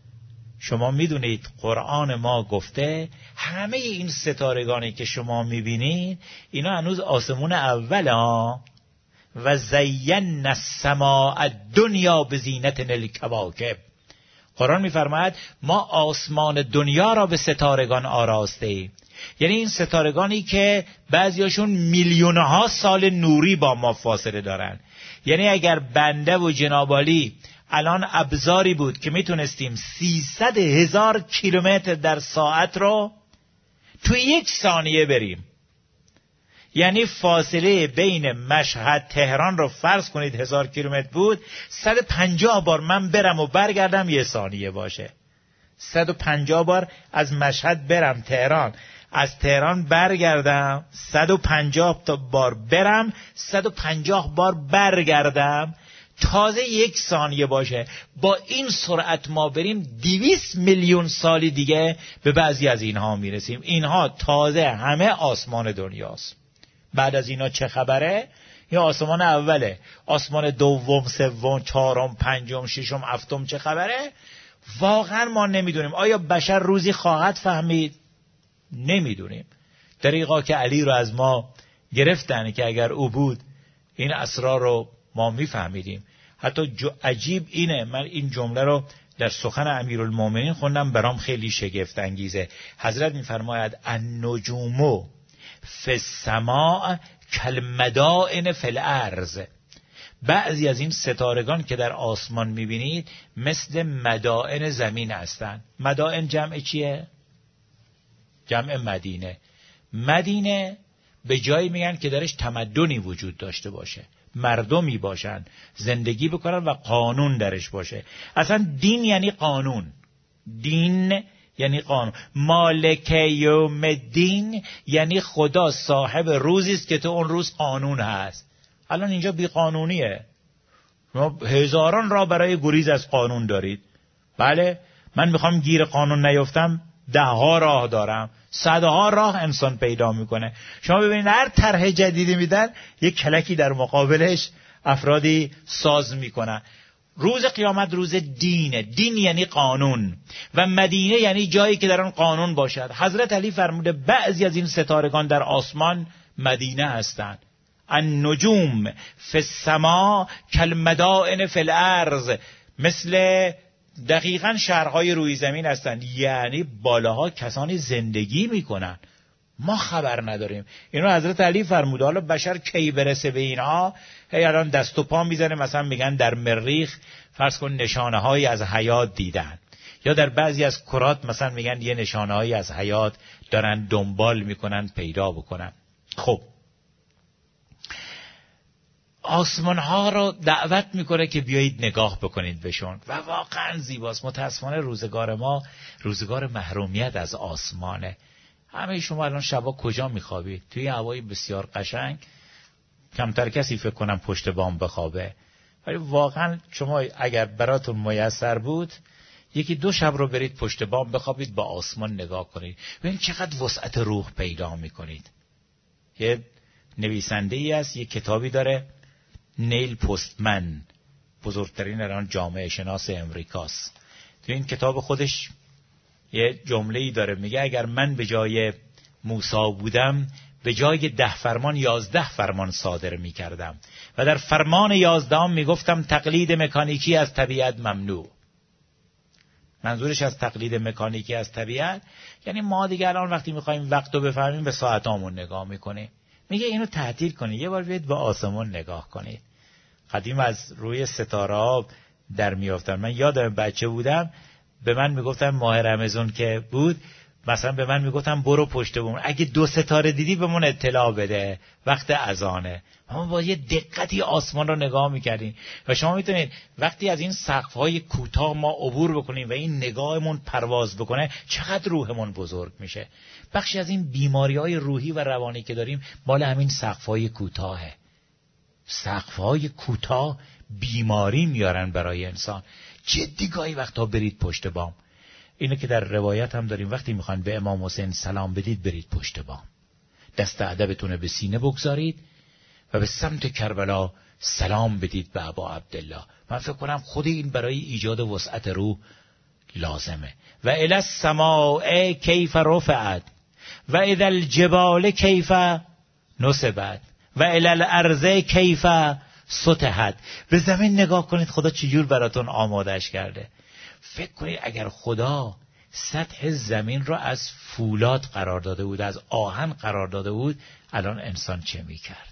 شما میدونید قرآن ما گفته همه این ستارگانی که شما میبینید اینا هنوز آسمون اول ها. و زینا السماء الدنیا بزینت الکواکب. قرآن میفرماید ما آسمان دنیا را به ستارگان آراسته ایم. یعنی این ستارگانی که بعضیاشون میلیونها سال نوری با ما فاصله دارن. یعنی اگر بنده و جنابالی الان ابزاری بود که میتونستیم سیصد هزار کیلومتر در ساعت رو تو یک ثانیه بریم، یعنی فاصله بین مشهد تهران رو فرض کنید هزار کیلومتر بود، صد و پنجاه بار من برم و برگردم یه ثانیه باشه. صد و پنجاه بار از مشهد برم تهران، از تهران برگردم، صد و پنجاه تا بار برم، صد و پنجاه بار برگردم، تازه یک ثانیه باشه. با این سرعت ما بریم دویست میلیون سال دیگه به بعضی از اینها میرسیم. اینها تازه همه آسمان دنیاست. بعد از اینا چه خبره؟ یا آسمان اوله، آسمان دوم، سوم، چهارم، پنجم، ششم، هفتم چه خبره؟ واقعا ما نمیدونیم. آیا بشر روزی خواهد فهمید؟ نمیدونیم. دریغا که علی رو از ما گرفتن که اگر او بود این اسرار رو ما میفهمیدیم. حتی عجیب اینه، من این جمله رو در سخن امیرالمومنین خوندم، برام خیلی شگفت انگیزه. حضرت میفرماید النجوم فی السماء کالمدائن فی الارض. بعضی از این ستارگان که در آسمان میبینید مثل مدائن زمین هستند. مدائن جمع چیه؟ جمع مدینه. مدینه به جایی میگن که درش تمدنی وجود داشته باشه، مردمی باشن، زندگی بکنن و قانون درش باشه. اصلا دین یعنی قانون. دین یعنی قانون. مالک یوم الدین یعنی خدا صاحب روزی است که تو اون روز قانون هست. الان اینجا بی قانونیه. شما هزاران راه برای گریز از قانون دارید. بله، من میخوام گیر قانون نیفتم، ده ها راه دارم، صدها راه انسان پیدا میکنه. شما ببینید هر طرح جدیدی میدن یک کلکی در مقابلش افرادی ساز میکنن. روز قیامت روز دینه. دین یعنی قانون و مدینه یعنی جایی که در آن قانون باشد. حضرت علی فرموده بعضی از این ستارگان در آسمان مدینه هستند. النجوم فی السماء کالمدائن فی الارض. مثل دقیقاً شهرهای روی زمین هستند. یعنی بالاها کسانی زندگی میکنن، ما خبر نداریم. اینو حضرت علی فرموده. حالا بشر کی برسه به اینها؟ هی الان دست و پا میزنه، مثلا میگن در مریخ فرض کن نشانه هایی از حیات دیدن، یا در بعضی از کرات مثلا میگن یه نشانه هایی از حیات دارن دنبال میکنن پیدا بکنن. خب آسمان ها رو دعوت میکنه که بیایید نگاه بکنید بهشون و واقعا زیباست. متاسفانه روزگار ما روزگار محرومیت از آسمانه. همه شما الان شبا کجا میخوابید؟ توی هوای بسیار قشنگ کمتر کسی فکر کنم پشت بام بخوابه. ولی واقعا شما اگر براتون میسر بود یکی دو شب رو برید پشت بام بخوابید، با آسمان نگاه کنید، ببینید چقدر وسعت روح پیدا میکنید. یه نویسنده ای است، یه کتابی داره، نیل پستمن، بزرگترین الان جامعه شناس امریکاست. تو این کتاب خودش یه جمله‌ای داره، میگه اگر من به جای موسی بودم به جای ده فرمان یازده فرمان صادر میکردم و در فرمان یازدهم میگفتم تقلید مکانیکی از طبیعت ممنوع. منظورش از تقلید مکانیکی از طبیعت یعنی ما دیگه الان وقتی میخوایم وقت رو بفهمیم به ساعتامون نگاه میکنیم. میگه اینو تعطیل کنید، یه بار بیاید به آسمون نگاه کنید. قدیم از روی ستاره ها در میافتن. من یادم بچه بودم به من میگفتن ماه رمضان که بود، مثلا به من میگفتن برو پشت بوم، اگه دو ستاره دیدی بهمون اطلاع بده، وقت اذانه. ما با یه دقتی آسمان رو نگاه میکردیم و شما میتونید وقتی از این سقف‌های کوتاه ما عبور بکنیم و این نگاهمون پرواز بکنه چقدر روحمون بزرگ میشه. بخشی از این بیماری‌های روحی و روانی که داریم مال همین سقف‌های کوتاهه. سقف‌های کوتاه بیماری میارن برای انسان. جدی گاهی وقتا برید پشت بام. اینه که در روایت هم داریم وقتی میخوان به امام حسین سلام بدید برید پشت بام، دست ادبتون به سینه بگذارید و به سمت کربلا سلام بدید به ابا عبدالله. من فکر کنم خود این برای ایجاد وسعت روح لازمه. و الی السماء کیف رفعت و الی الجبال کیف نصبت و الی الارض کیف سطحت. به زمین نگاه کنید خدا چجور براتون آمادش کرده. فکر کنید اگر خدا سطح زمین را از فولاد قرار داده بود، از آهن قرار داده بود، الان انسان چه میکرد؟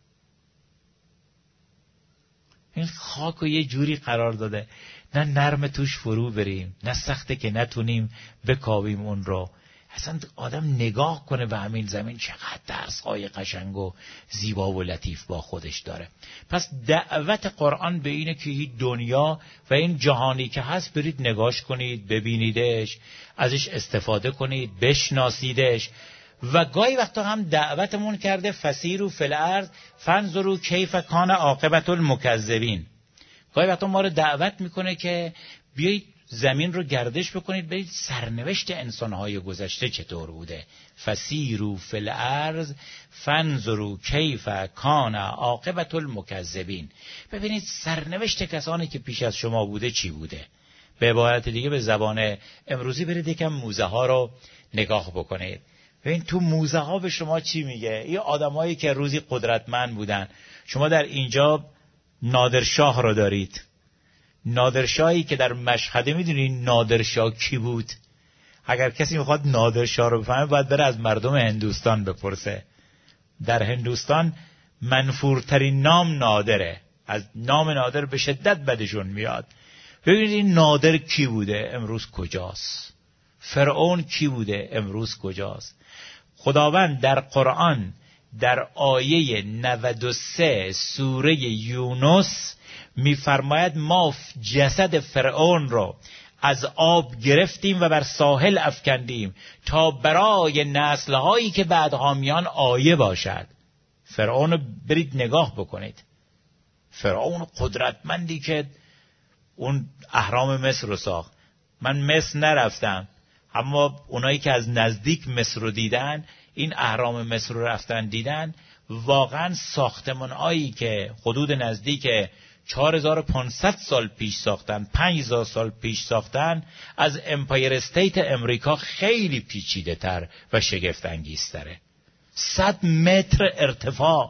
این خاک رو یه جوری قرار داده نه نرم توش فرو بریم، نه سخته که نتونیم بکاویم اون رو. اصلا آدم نگاه کنه به همین زمین چقدر درس‌های قشنگ و زیبا و لطیف با خودش داره. پس دعوت قرآن به اینه که این دنیا و این جهانی که هست برید نگاش کنید، ببینیدش، ازش استفاده کنید، بشناسیدش. و گاهی وقتا هم دعوتمون کرده فسیروا فی الارض فانظروا کیف کان عاقبة المکذبین. گاهی وقتا ما رو دعوت میکنه که بیایید زمین رو گردش بکنید، برید سرنوشت انسانهای گذشته چطور بوده. فسیروا فی الارض فانظروا کیف کان عاقبة المکذبین. ببینید سرنوشت کسانی که پیش از شما بوده چی بوده. به عبارت دیگه به زبان امروزی برید یکم موزه ها رو نگاه بکنید. ببین تو موزه ها به شما چی میگه. این آدمایی که روزی قدرتمند بودن. شما در اینجا نادرشاه رو دارید. نادرشاهی که در مشهده، میدونی نادرشاه کی بود؟ اگر کسی میخواد نادرشاه رو بفهمه باید بره از مردم هندوستان بپرسه. در هندوستان منفورترین نام نادره. از نام نادر به شدت بدشون میاد. ببینید این نادر کی بوده، امروز کجاست؟ فرعون کی بوده، امروز کجاست؟ خداوند در قرآن در آیه نود و سه سوره یونس میفرماید ما جسد فرعون رو از آب گرفتیم و بر ساحل افکندیم تا برای نسل‌هایی که بعدها میان آیه باشد. فرعون رو برید نگاه بکنید. فرعون قدرتمندی که اون اهرام مصر رو ساخت. من مصر نرفتم، اما اونایی که از نزدیک مصر رو دیدن، این اهرام مصر رو رفتن دیدن، واقعا ساختمان‌هایی که حدود نزدیک چهار هزار و پانصد سال پیش ساختن، پنج هزار سال پیش ساختن، از امپایر استیت امریکا خیلی پیچیده تر و شگفت انگیزتره. صد متر ارتفاع،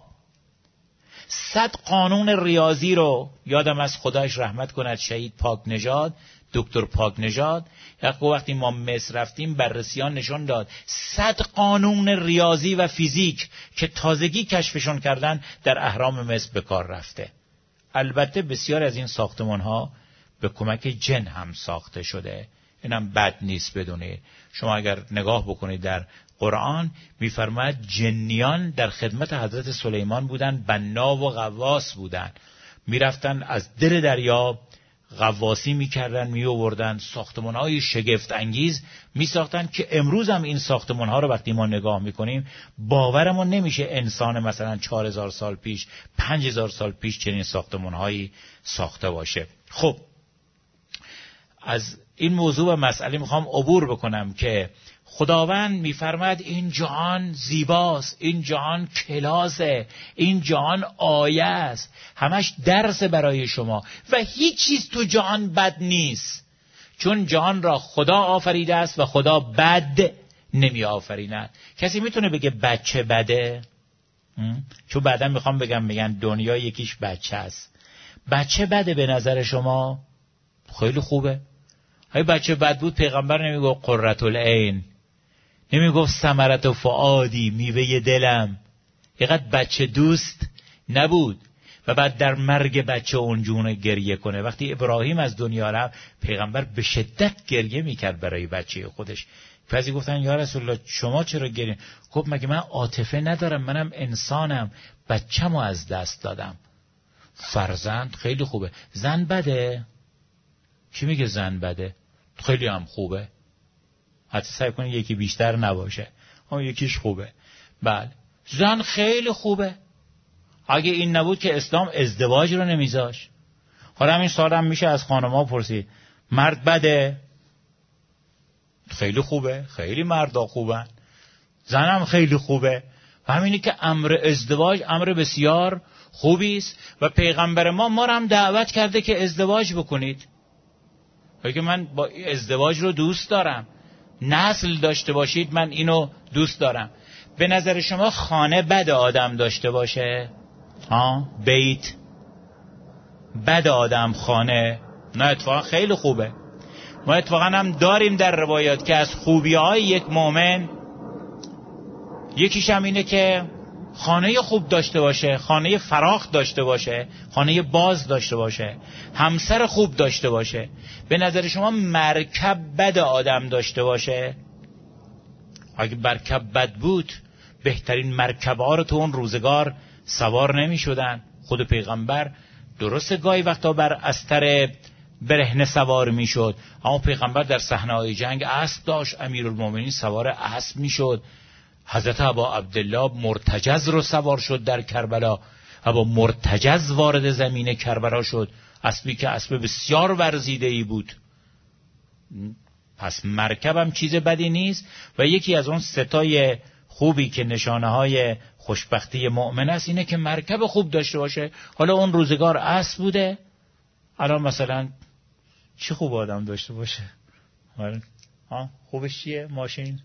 صد قانون ریاضی رو یادم از خدایش رحمت کند شهید پاک نژاد، دکتر پاک نژاد، وقتی ما مصر رفتیم بررسیان نشون داد صد قانون ریاضی و فیزیک که تازگی کشفشون کردن در اهرام مصر به کار رفته. البته بسیار از این ساختمان ها به کمک جن هم ساخته شده. اینم بد نیست بدونید. شما اگر نگاه بکنید در قرآن میفرماید جنیان در خدمت حضرت سلیمان بودن، بنا و غواص بودن، میرفتن از دل دریا غواصی میکردن، میآوردن ساختمان‌های شگفت انگیز میساختن که امروز هم این ساختمان‌ها رو وقتی ما نگاه میکنیم باورمون نمیشه انسان مثلا چهار هزار سال پیش، پنج هزار سال پیش چنین ساختمان‌هایی ساخته باشه. خب از این موضوع و مسئله میخوام عبور بکنم که خداوند میفرماید این جهان زیباست، این جهان کلاسه، این جهان آیه است، همش درس برای شما و هیچ چیز تو جهان بد نیست، چون جهان را خدا آفریده است و خدا بد نمی آفریند. کسی میتونه بگه بچه بده؟ چون بعدا میخوام بگم میگن دنیا یکیش بچه است. بچه بده به نظر شما؟ خیلی خوبه. های بچه بد بود پیغمبر نمیگفت قرة العین، نمیگفت ثمرة فؤادی، میوه دلم. اینقدر بچه دوست نبود. و بعد در مرگ بچه اونجونه گریه کنه. وقتی ابراهیم از دنیا رفت پیغمبر به شدت گریه میکرد برای بچه خودش. بعضی گفتن یا رسول الله شما چرا گریه؟ گفت مگه من عاطفه ندارم؟ منم انسانم، بچه‌مو از دست دادم. فرزند خیلی خوبه، زن بده؟ کی میگه زن بده؟ خیلی هم خوبه، حتی سعی کنید یکی بیشتر نباشه، اون یکیش خوبه. بله زن خیلی خوبه. اگه این نبود که اسلام ازدواج رو نمیذاش. حالا همین سال هم میشه از خانم‌ها پرسید مرد بده؟ خیلی خوبه، خیلی مردا خوبن، زنم خیلی خوبه. و همینی که امر ازدواج امر بسیار خوبی است و پیغمبر ما ما رو هم دعوت کرده که ازدواج بکنید. اگه من با ازدواج رو دوست دارم، نسل داشته باشید، من اینو دوست دارم. به نظر شما خانه بد آدم داشته باشه؟ ها بیت بد آدم خانه؟ نه اتفاقا خیلی خوبه. ما اتفاقا هم داریم در روایات که از خوبی‌های یک مؤمن یکیش هم اینه که خانه خوب داشته باشه، خانه فراخ داشته باشه، خانه باز داشته باشه، همسر خوب داشته باشه. به نظر شما مرکب بد آدم داشته باشه؟ اگه مرکب بد بود بهترین مرکب‌ها رو تو اون روزگار سوار نمی شدن. خود پیغمبر درسته گاهی وقتا بر استر برهنه سوار می شد، اما پیغمبر در صحنه‌های جنگ اسب داشت، امیرالمومنین سوار اسب می شد. حضرت ابا عبدالله مرتجز رو سوار شد در کربلا، ابا مرتجز وارد زمین کربلا شد، اسبی که اسب بسیار ورزیده ای بود. پس مرکب هم چیز بدی نیست و یکی از اون ستای خوبی که نشانه های خوشبختی مؤمن است اینه که مرکب خوب داشته باشه. حالا اون روزگار اسب بوده، الان مثلا چی خوب آدم داشته باشه؟ ها خوبش چیه؟ ماشین.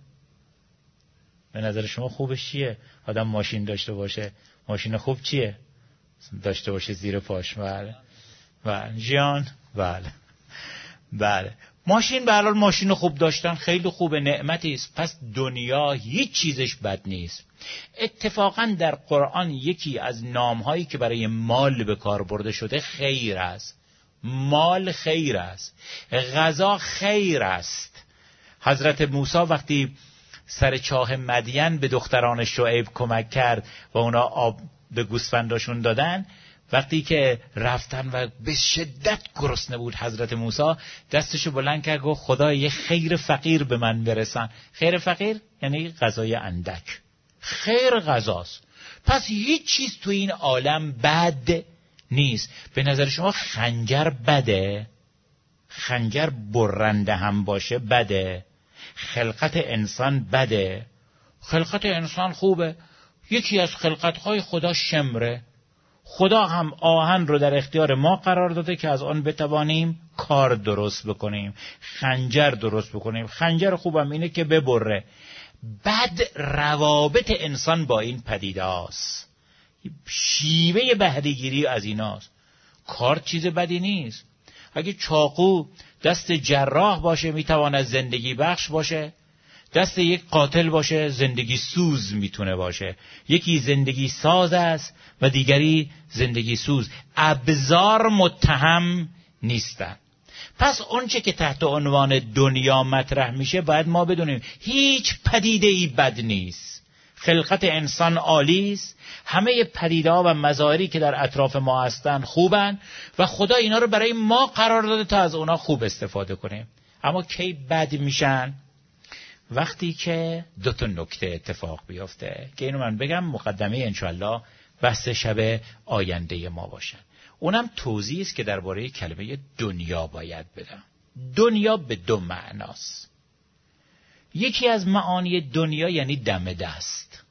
به نظر شما خوبش چیه؟ آدم ماشین داشته باشه. ماشین خوب چیه؟ داشته باشه زیر پاش. بله بله جیان. بله بله ماشین به حال ماشین خوب داشتن خیلی خوبه، نعمتی است. پس دنیا هیچ چیزش بد نیست. اتفاقا در قرآن یکی از نامهایی که برای مال به کار برده شده خیر است. مال خیر است، غذا خیر است. حضرت موسی وقتی سر چاه مدین به دختران شعیب کمک کرد و اونا آب به گوسفنداشون دادن، وقتی که رفتن و به شدت گرسنه بود حضرت موسی دستشو بلند کرد گفت خدا یه خیر فقیر به من برسن. خیر فقیر یعنی غذای اندک، خیر غذاست. پس هیچ چیز تو این عالم بد نیست. به نظر شما خنجر بده؟ خنجر برنده هم باشه بده؟ خلقت انسان بده؟ خلقت انسان خوبه. یکی از خلقت‌های خدا شمره. خدا هم آهن رو در اختیار ما قرار داده که از آن بتوانیم کار درست بکنیم، خنجر درست بکنیم. خنجر خوبم اینه که ببره. بد روابط انسان با این پدیده هاست، شیوه بهره‌گیری از ایناست. کار چیز بدی نیست. اگه چاقو دست جراح باشه میتواند زندگی بخش باشه، دست یک قاتل باشه زندگی سوز میتونه باشه. یکی زندگی ساز است و دیگری زندگی سوز. ابزار متهم نیستن. پس اونچه که تحت عنوان دنیا مطرح میشه باید ما بدونیم هیچ پدیده ای بد نیست. خلقت انسان عالی است. همه پدیده‌ها و مظاهری که در اطراف ما هستن خوبن و خدا اینا رو برای ما قرار داده تا از اونا خوب استفاده کنیم. اما کی بد میشن؟ وقتی که دو تا نکته اتفاق بیفته که اینو من بگم مقدمه انشالله بحث شب آینده ما باشن. اونم توضیحی است که درباره کلمه دنیا باید بدم. دنیا به دو معناست. یکی از معانی دنیا یعنی دم دست.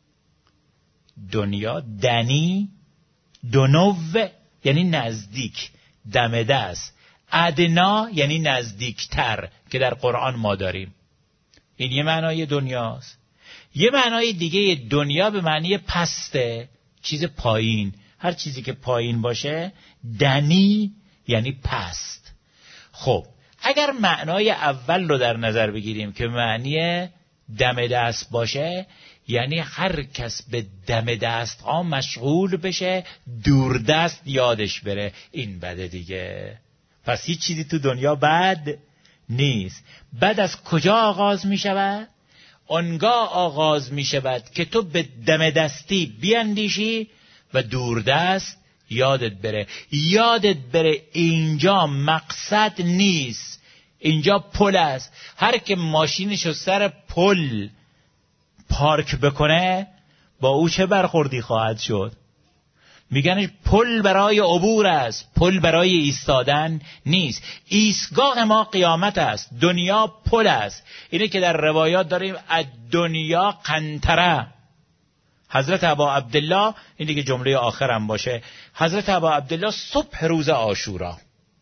دنیا دنی دنو یعنی نزدیک، دم دست. ادنا یعنی نزدیکتر که در قرآن ما داریم. این یه معنای دنیاست. یه معنای دیگه دنیا به معنی پسته، چیز پایین. هر چیزی که پایین باشه دنی یعنی پست. خب اگر معنای اول رو در نظر بگیریم که معنی دم دست باشه یعنی هر کس به دم دست ها مشغول بشه، دور دست یادش بره. این بده دیگه. پس هیچ چیزی تو دنیا بد نیست. بد از کجا آغاز می شود؟ آنگاه آغاز می شود که تو به دم دستی بیاندیشی و دور دست یادت بره. یادت بره اینجا مقصد نیست، اینجا پل است. هر که ماشینشو سر پل پارک بکنه با او چه برخوردی خواهد شد؟ میگن پل برای عبور است، پل برای ایستادن نیست. ایستگاه ما قیامت است، دنیا پل است. اینه که در روایات داریم الدنیا قنطره. حضرت ابا عبدالله، این دیگه جمله آخرم باشه، حضرت ابا عبدالله صبح روز عاشورا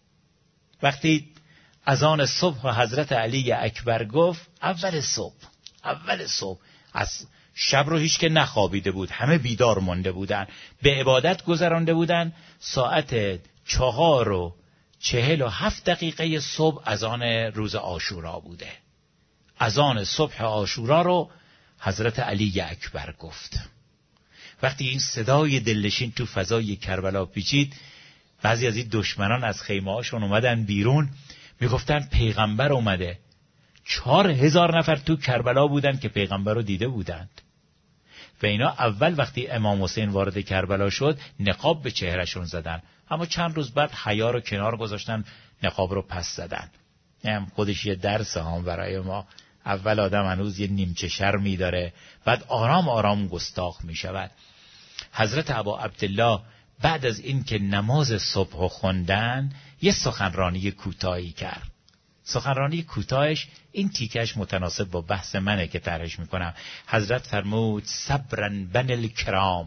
وقتی اذان صبح حضرت علی اکبر گفت، اول صبح اول صبح از شب رو هیچ که نخوابیده بود، همه بیدار مونده بودن، به عبادت گذرانده بودن. ساعت چهار و چهل و هفت دقیقه صبح اذان روز عاشورا بوده. اذان صبح عاشورا رو حضرت علی اکبر گفت. وقتی این صدای دلنشین تو فضای کربلا پیچید، بعضی از این دشمنان از خیمه هاشون اومدن بیرون، میگفتن پیغمبر اومده. چهار هزار نفر تو کربلا بودن که پیغمبر رو دیده بودند و اینا اول وقتی امام حسین وارد کربلا شد نقاب به چهرهشون زدن، اما چند روز بعد حیا رو کنار گذاشتن، نقاب رو پس زدن. هم خودش یه درس هم برای ما. اول آدم هنوز یه نیمچه شرمی داره، بعد آرام آرام گستاخ می شود. حضرت ابا عبدالله بعد از این که نماز صبح خوندن یه سخنرانی کوتاهی کرد. سخنرانی کوتاهش این تیکش متناسب با بحث منه که طرحش میکنم. حضرت فرمود صبرن بن الکرام،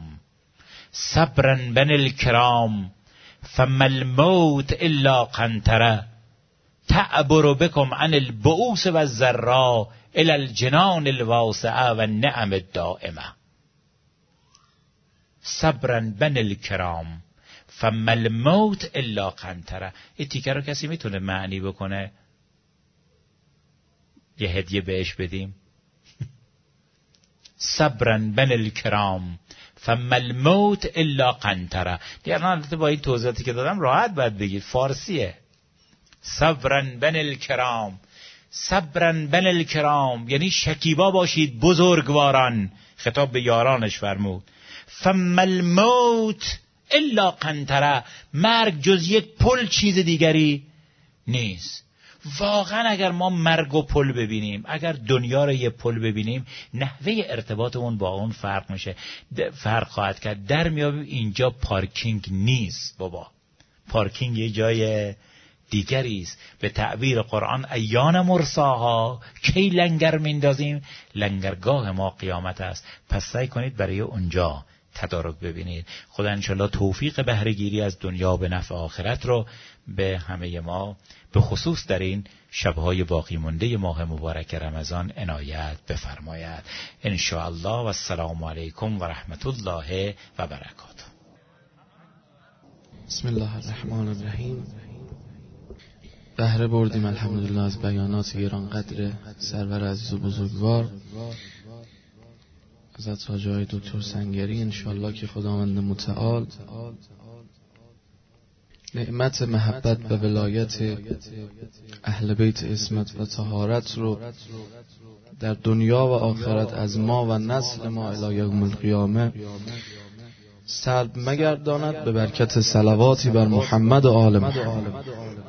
صبرن بن الکرام، فما الموت الا قنطره تعبر بكم عن البؤوس والذراء الى الجنان الواسعه والنعم الدائمه. صبرا بن الکرام فما الموت الا قنطره. این تیکه رو کسی میتونه معنی بکنه؟ یه هدیه بهش بدیم؟ صبرا بن الکرام فما الموت الا قنطره. دیگه البته با این توضیحاتی که دادم راحت باید بگید، فارسیه. صبرا بن الکرام، صبرا بن الکرام یعنی شکیبا باشید بزرگواران. خطاب به یارانش فرمود. فما الموت الا قنطره، مرگ جز یک پل چیز دیگری نیست. واقعا اگر ما مرگ و پل ببینیم، اگر دنیا رو یه پل ببینیم، نحوه ارتباطمون با اون فرق میشه، فرق خواهد کرد. در میابیم اینجا پارکینگ نیست بابا، پارکینگ یه جای دیگری است. به تعبیر قرآن ایان مرساها، کی لنگر میندازیم؟ لنگرگاه ما قیامت است. پس سعی کنید برای اونجا تدارک ببینید. خدا انشالله توفیق بهره‌گیری از دنیا به نفع آخرت رو به همه ما، به خصوص در این شبهای باقی مانده ماه مبارک رمضان عنایت بفرماید ان شاء الله. و السلام علیکم و رحمت الله و برکاته. بسم الله الرحمن الرحیم. بهره بردیم الحمدلله از بیانات گرانقدر سرور عزیز و بزرگوار حضرت حاجی آقای دکتر سنگری. انشالله که خداوند متعال نعمت محبت و ولایت اهل بیت عصمت و طهارت رو در دنیا و آخرت از ما و نسل ما الی یوم القیامه سلب مگرداند، به برکت صلواتی بر محمد و آل محمد.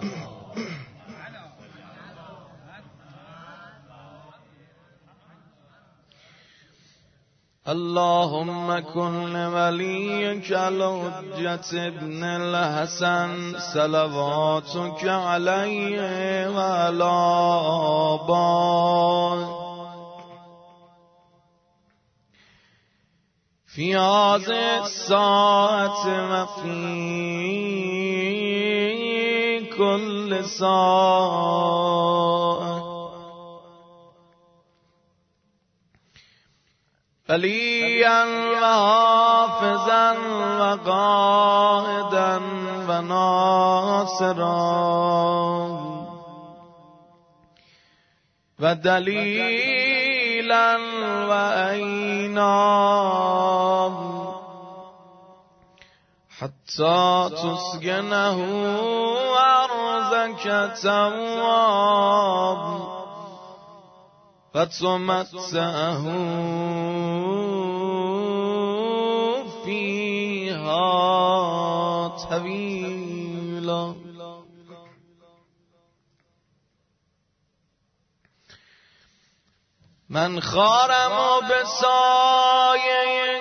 اللهم كن وليك الحجة ابن الحسن صلواتك عليه وعلى آبائه في هذه الساعة وفي كل ساعة وليا وحافظا وقائدا وناصرا ودليلا ليلا وأينام حتى تسكنه أرضك تواب فتمتعه فيها طويلا. من خارم و به سایه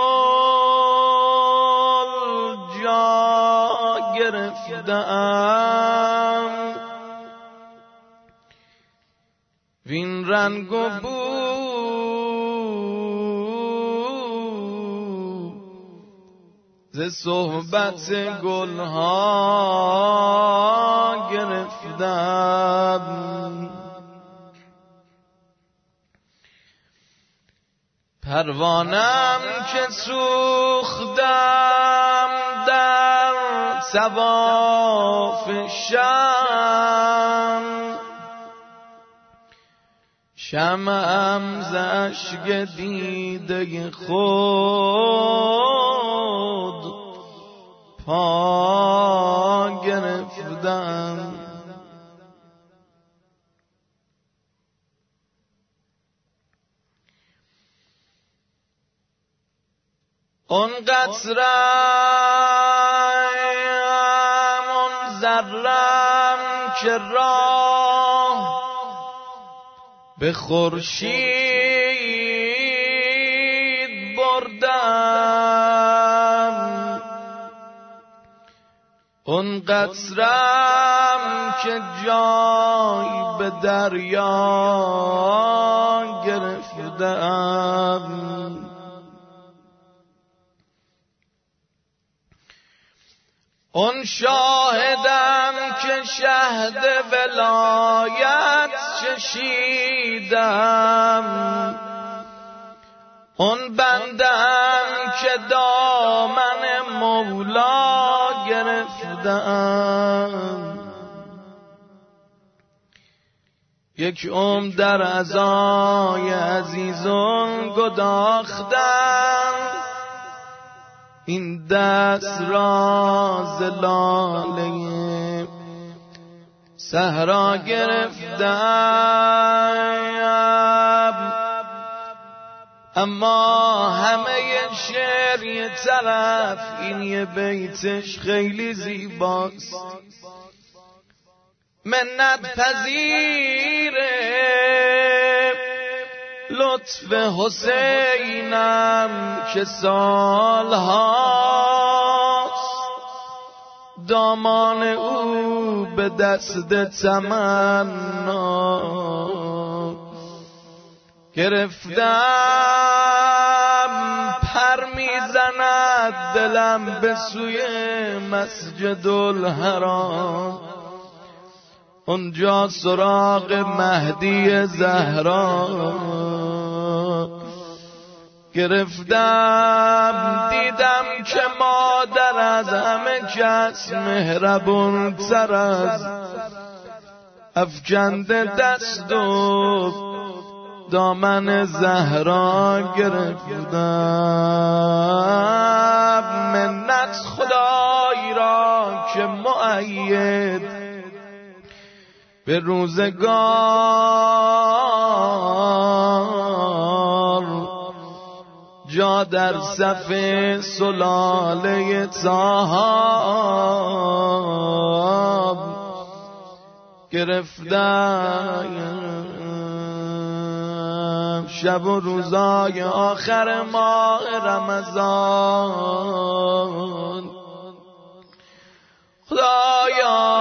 گل جا گرفتم وین رنگ و بو ز صحبت گلها گرفتم. پروانم که سوختم در صواف شم شمعم ز اشک دیده خود پا گرفتم. اون قطرم اون ذرم که راه به خورشید بردم. اون قطرم که جای به دریا گرفتم. اون شاهدم که شهد ولایت چشیدم. اون بندم که دامن مولا گرفتم. یک عمر در عزای عزیزان گداختم. این دست را ز لاله صحرا گرفتم. اما همه شعر یه طرف، این یه بیتش خیلی زیباست. منت پذیره لطف حسینم که سالهاست دامان او به دست تمنا گرفتم. پر میزند دلم به سوی مسجد الحرام، اونجا سراغ مهدی زهرا گرفتم. دیدم که مادر از همه کس مهربون تر از افکنده دست و دامن زهرا گرفتم. منت خدای را که مؤید به روزگار جا در صف سلاله طه گرفتم. شب و روزای آخر ماه رمضان خدایا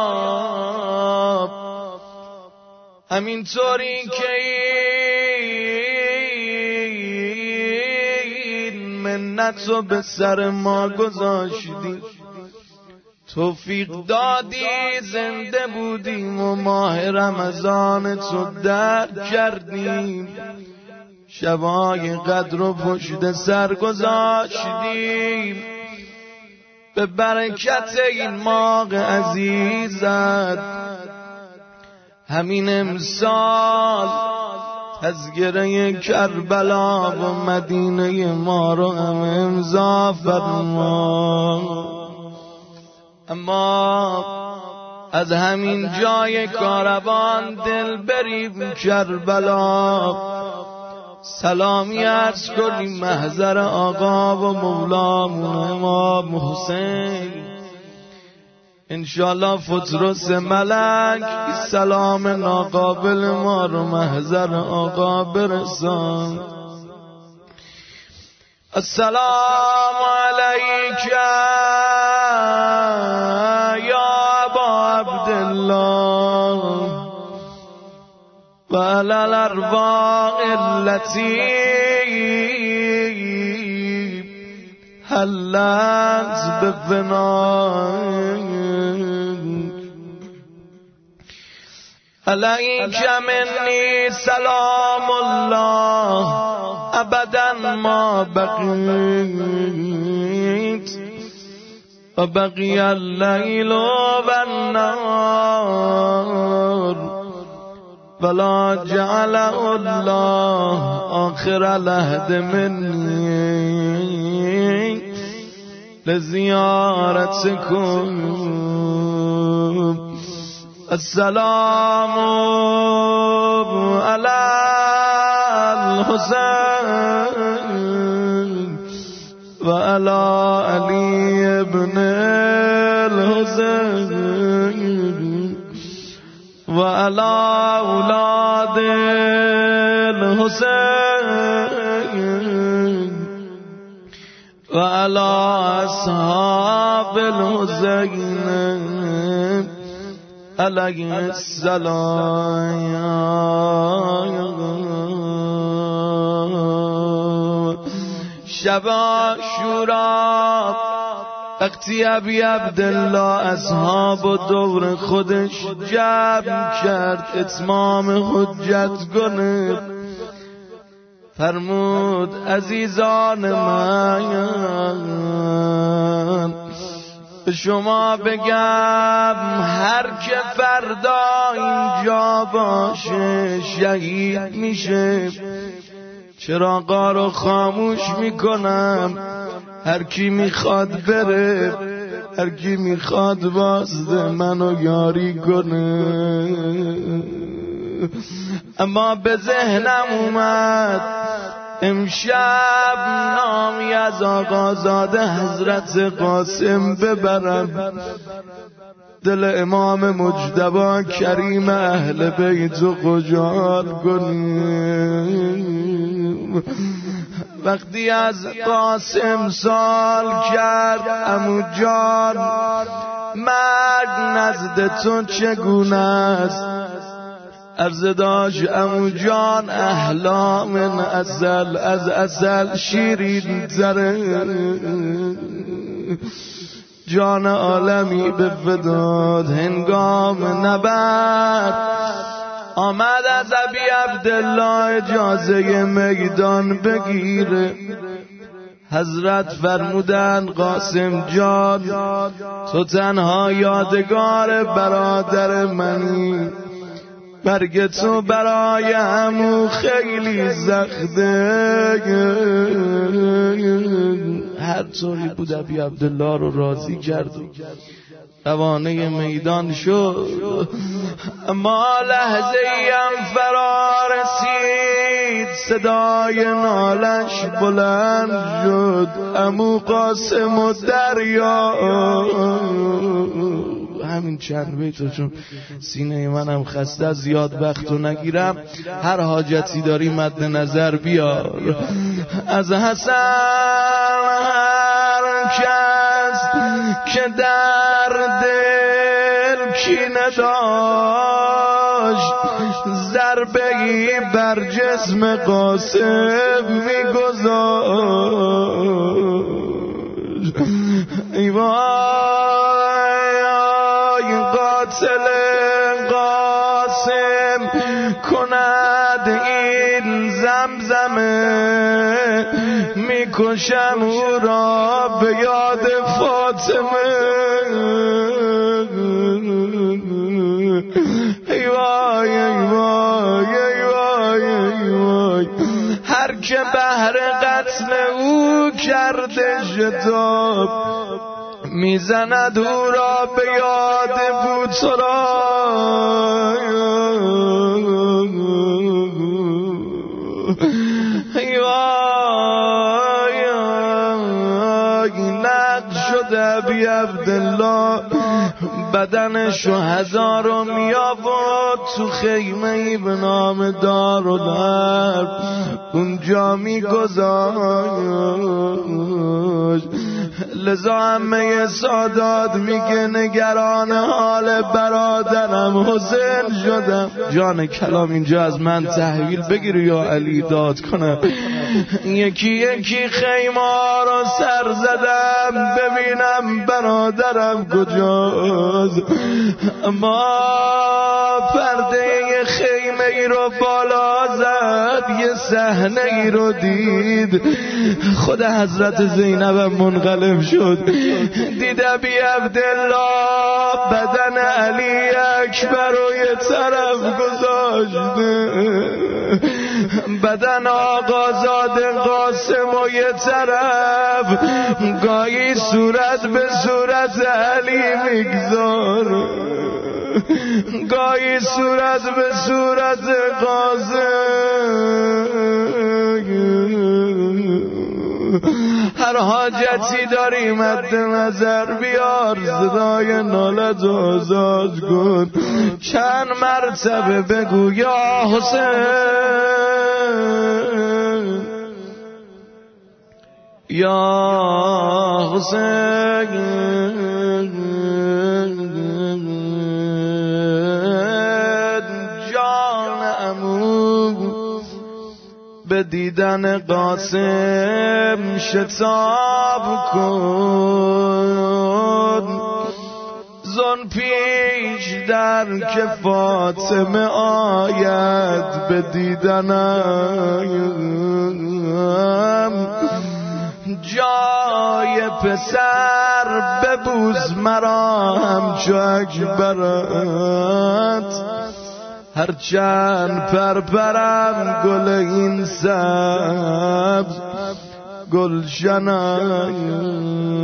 همینطوری که این منت رو به سر ما گذاشتی، توفیق دادی زنده بودیم و ماه رمضان تو درک کردیم، شبای قدر رو پشت سر گذاشتیم. به برکت این ماه عزیزت همین امسال از گره کربلا و مدینه ما رو هم امضا فرما. اما از همین جای کاروان دل بریم کربلا، سلامی عرض کنیم محضر آقا و مولامون امام حسین. انشالله فترس ملک سلام ناقابل ما رو محضر آقا برسان. السلام علیک یا ابا عبدالله و علی الارواح التي حلت بفنائك علیک منی سلام الله ابدا ما بقیت و بقی اللیل و النهار ولا جعل الله آخر العهد منی لزیارتکم. السلام علی الحسین و علی علی ابن الحسین و علی اولاد الحسین و علی اصحاب الحسین علیه السلام. شب عاشورا وقتی ابی عبدالله اصحاب و دور خودش جمع کرد اتمام حجت کنه، فرمود عزیزان من به شما بگم هر که فردا اینجا باشه شهید میشه. چراغا رو خاموش میکنم، هر کی میخواد بره، هر کی میخواد بازده منو یاری کنه. اما به ذهنم اومد امشب نامی از آقازاده حضرت قاسم ببرم، دل امام مجتبی کریم اهل بیت و خجال کنیم. وقتی از قاسم سال کرد عمو جان مرگ نزد تو چگونه است؟ عرض داشت عمو جان احلا من ازل، از ازل شیرین تره، جان عالمی به فداد. هنگام نبرد آمد از ابی عبدالله اجازه میدان بگیره. حضرت فرمودن قاسم جان تو تنها یادگار برادر منی، مرگ تو برای عمو خیلی سخته. هر طوری بود ابی عبدالله رو راضی کرد و روانه میدان شد. اما لحظه ایم فرا رسید صدای نالش بلند شد، عمو قاسم و دریا. همین چند بیتو چون سینه منم خسته زیاد وقتو نگیرم، هر حاجتی داری مد نظر بیار. از حسن هر کس که در دل کینه داشت ضربه‌ای بر جسم قاسم میگذاشت. ای وای قاتل قاسم کند این زمزمه، میکشم او را به یاد فاطمه. ای وای ای وای ای وای ای که بهر قتل او کرده شتاب، میزند او را به یاد بود تو را. ابی عبدالله بدنشو هزارو می آورد تو خیمه ای به نام دارالحرب، اونجا می گذاشت. لذا عمه سادات میگه نگران حال برادرم حسین شدم. جان کلام اینجا از من تحویل بگیر یا علی داد کنم. یکی یکی خیمه رو سر زدم ببینم برادرم کجاست، اما پرده خیمه ای رو بالا زد، یه صحنه ای رو دید. خود حضرت زینب منقلب شد، دید ابی عبدالله بدن علی اکبر رو یه طرف گذاشته، بدن آقازاده قاسم و یه طرف، گاهی صورت به صورت علی میگذار، گاهی صورت به صورت قاسم. هر حاجتی داری مد نظر بیار، صدای نالت آزاد کن، چند مرتبه بگو یا حسین یا حسین. جان عمو به دیدن قاسم شتاب کن، زن پیش در که فاطمه آید به دیدنم، جای پسر ببوز مرا همچو اکبرت، هرچند پرپرم گل این سبز گلشنم.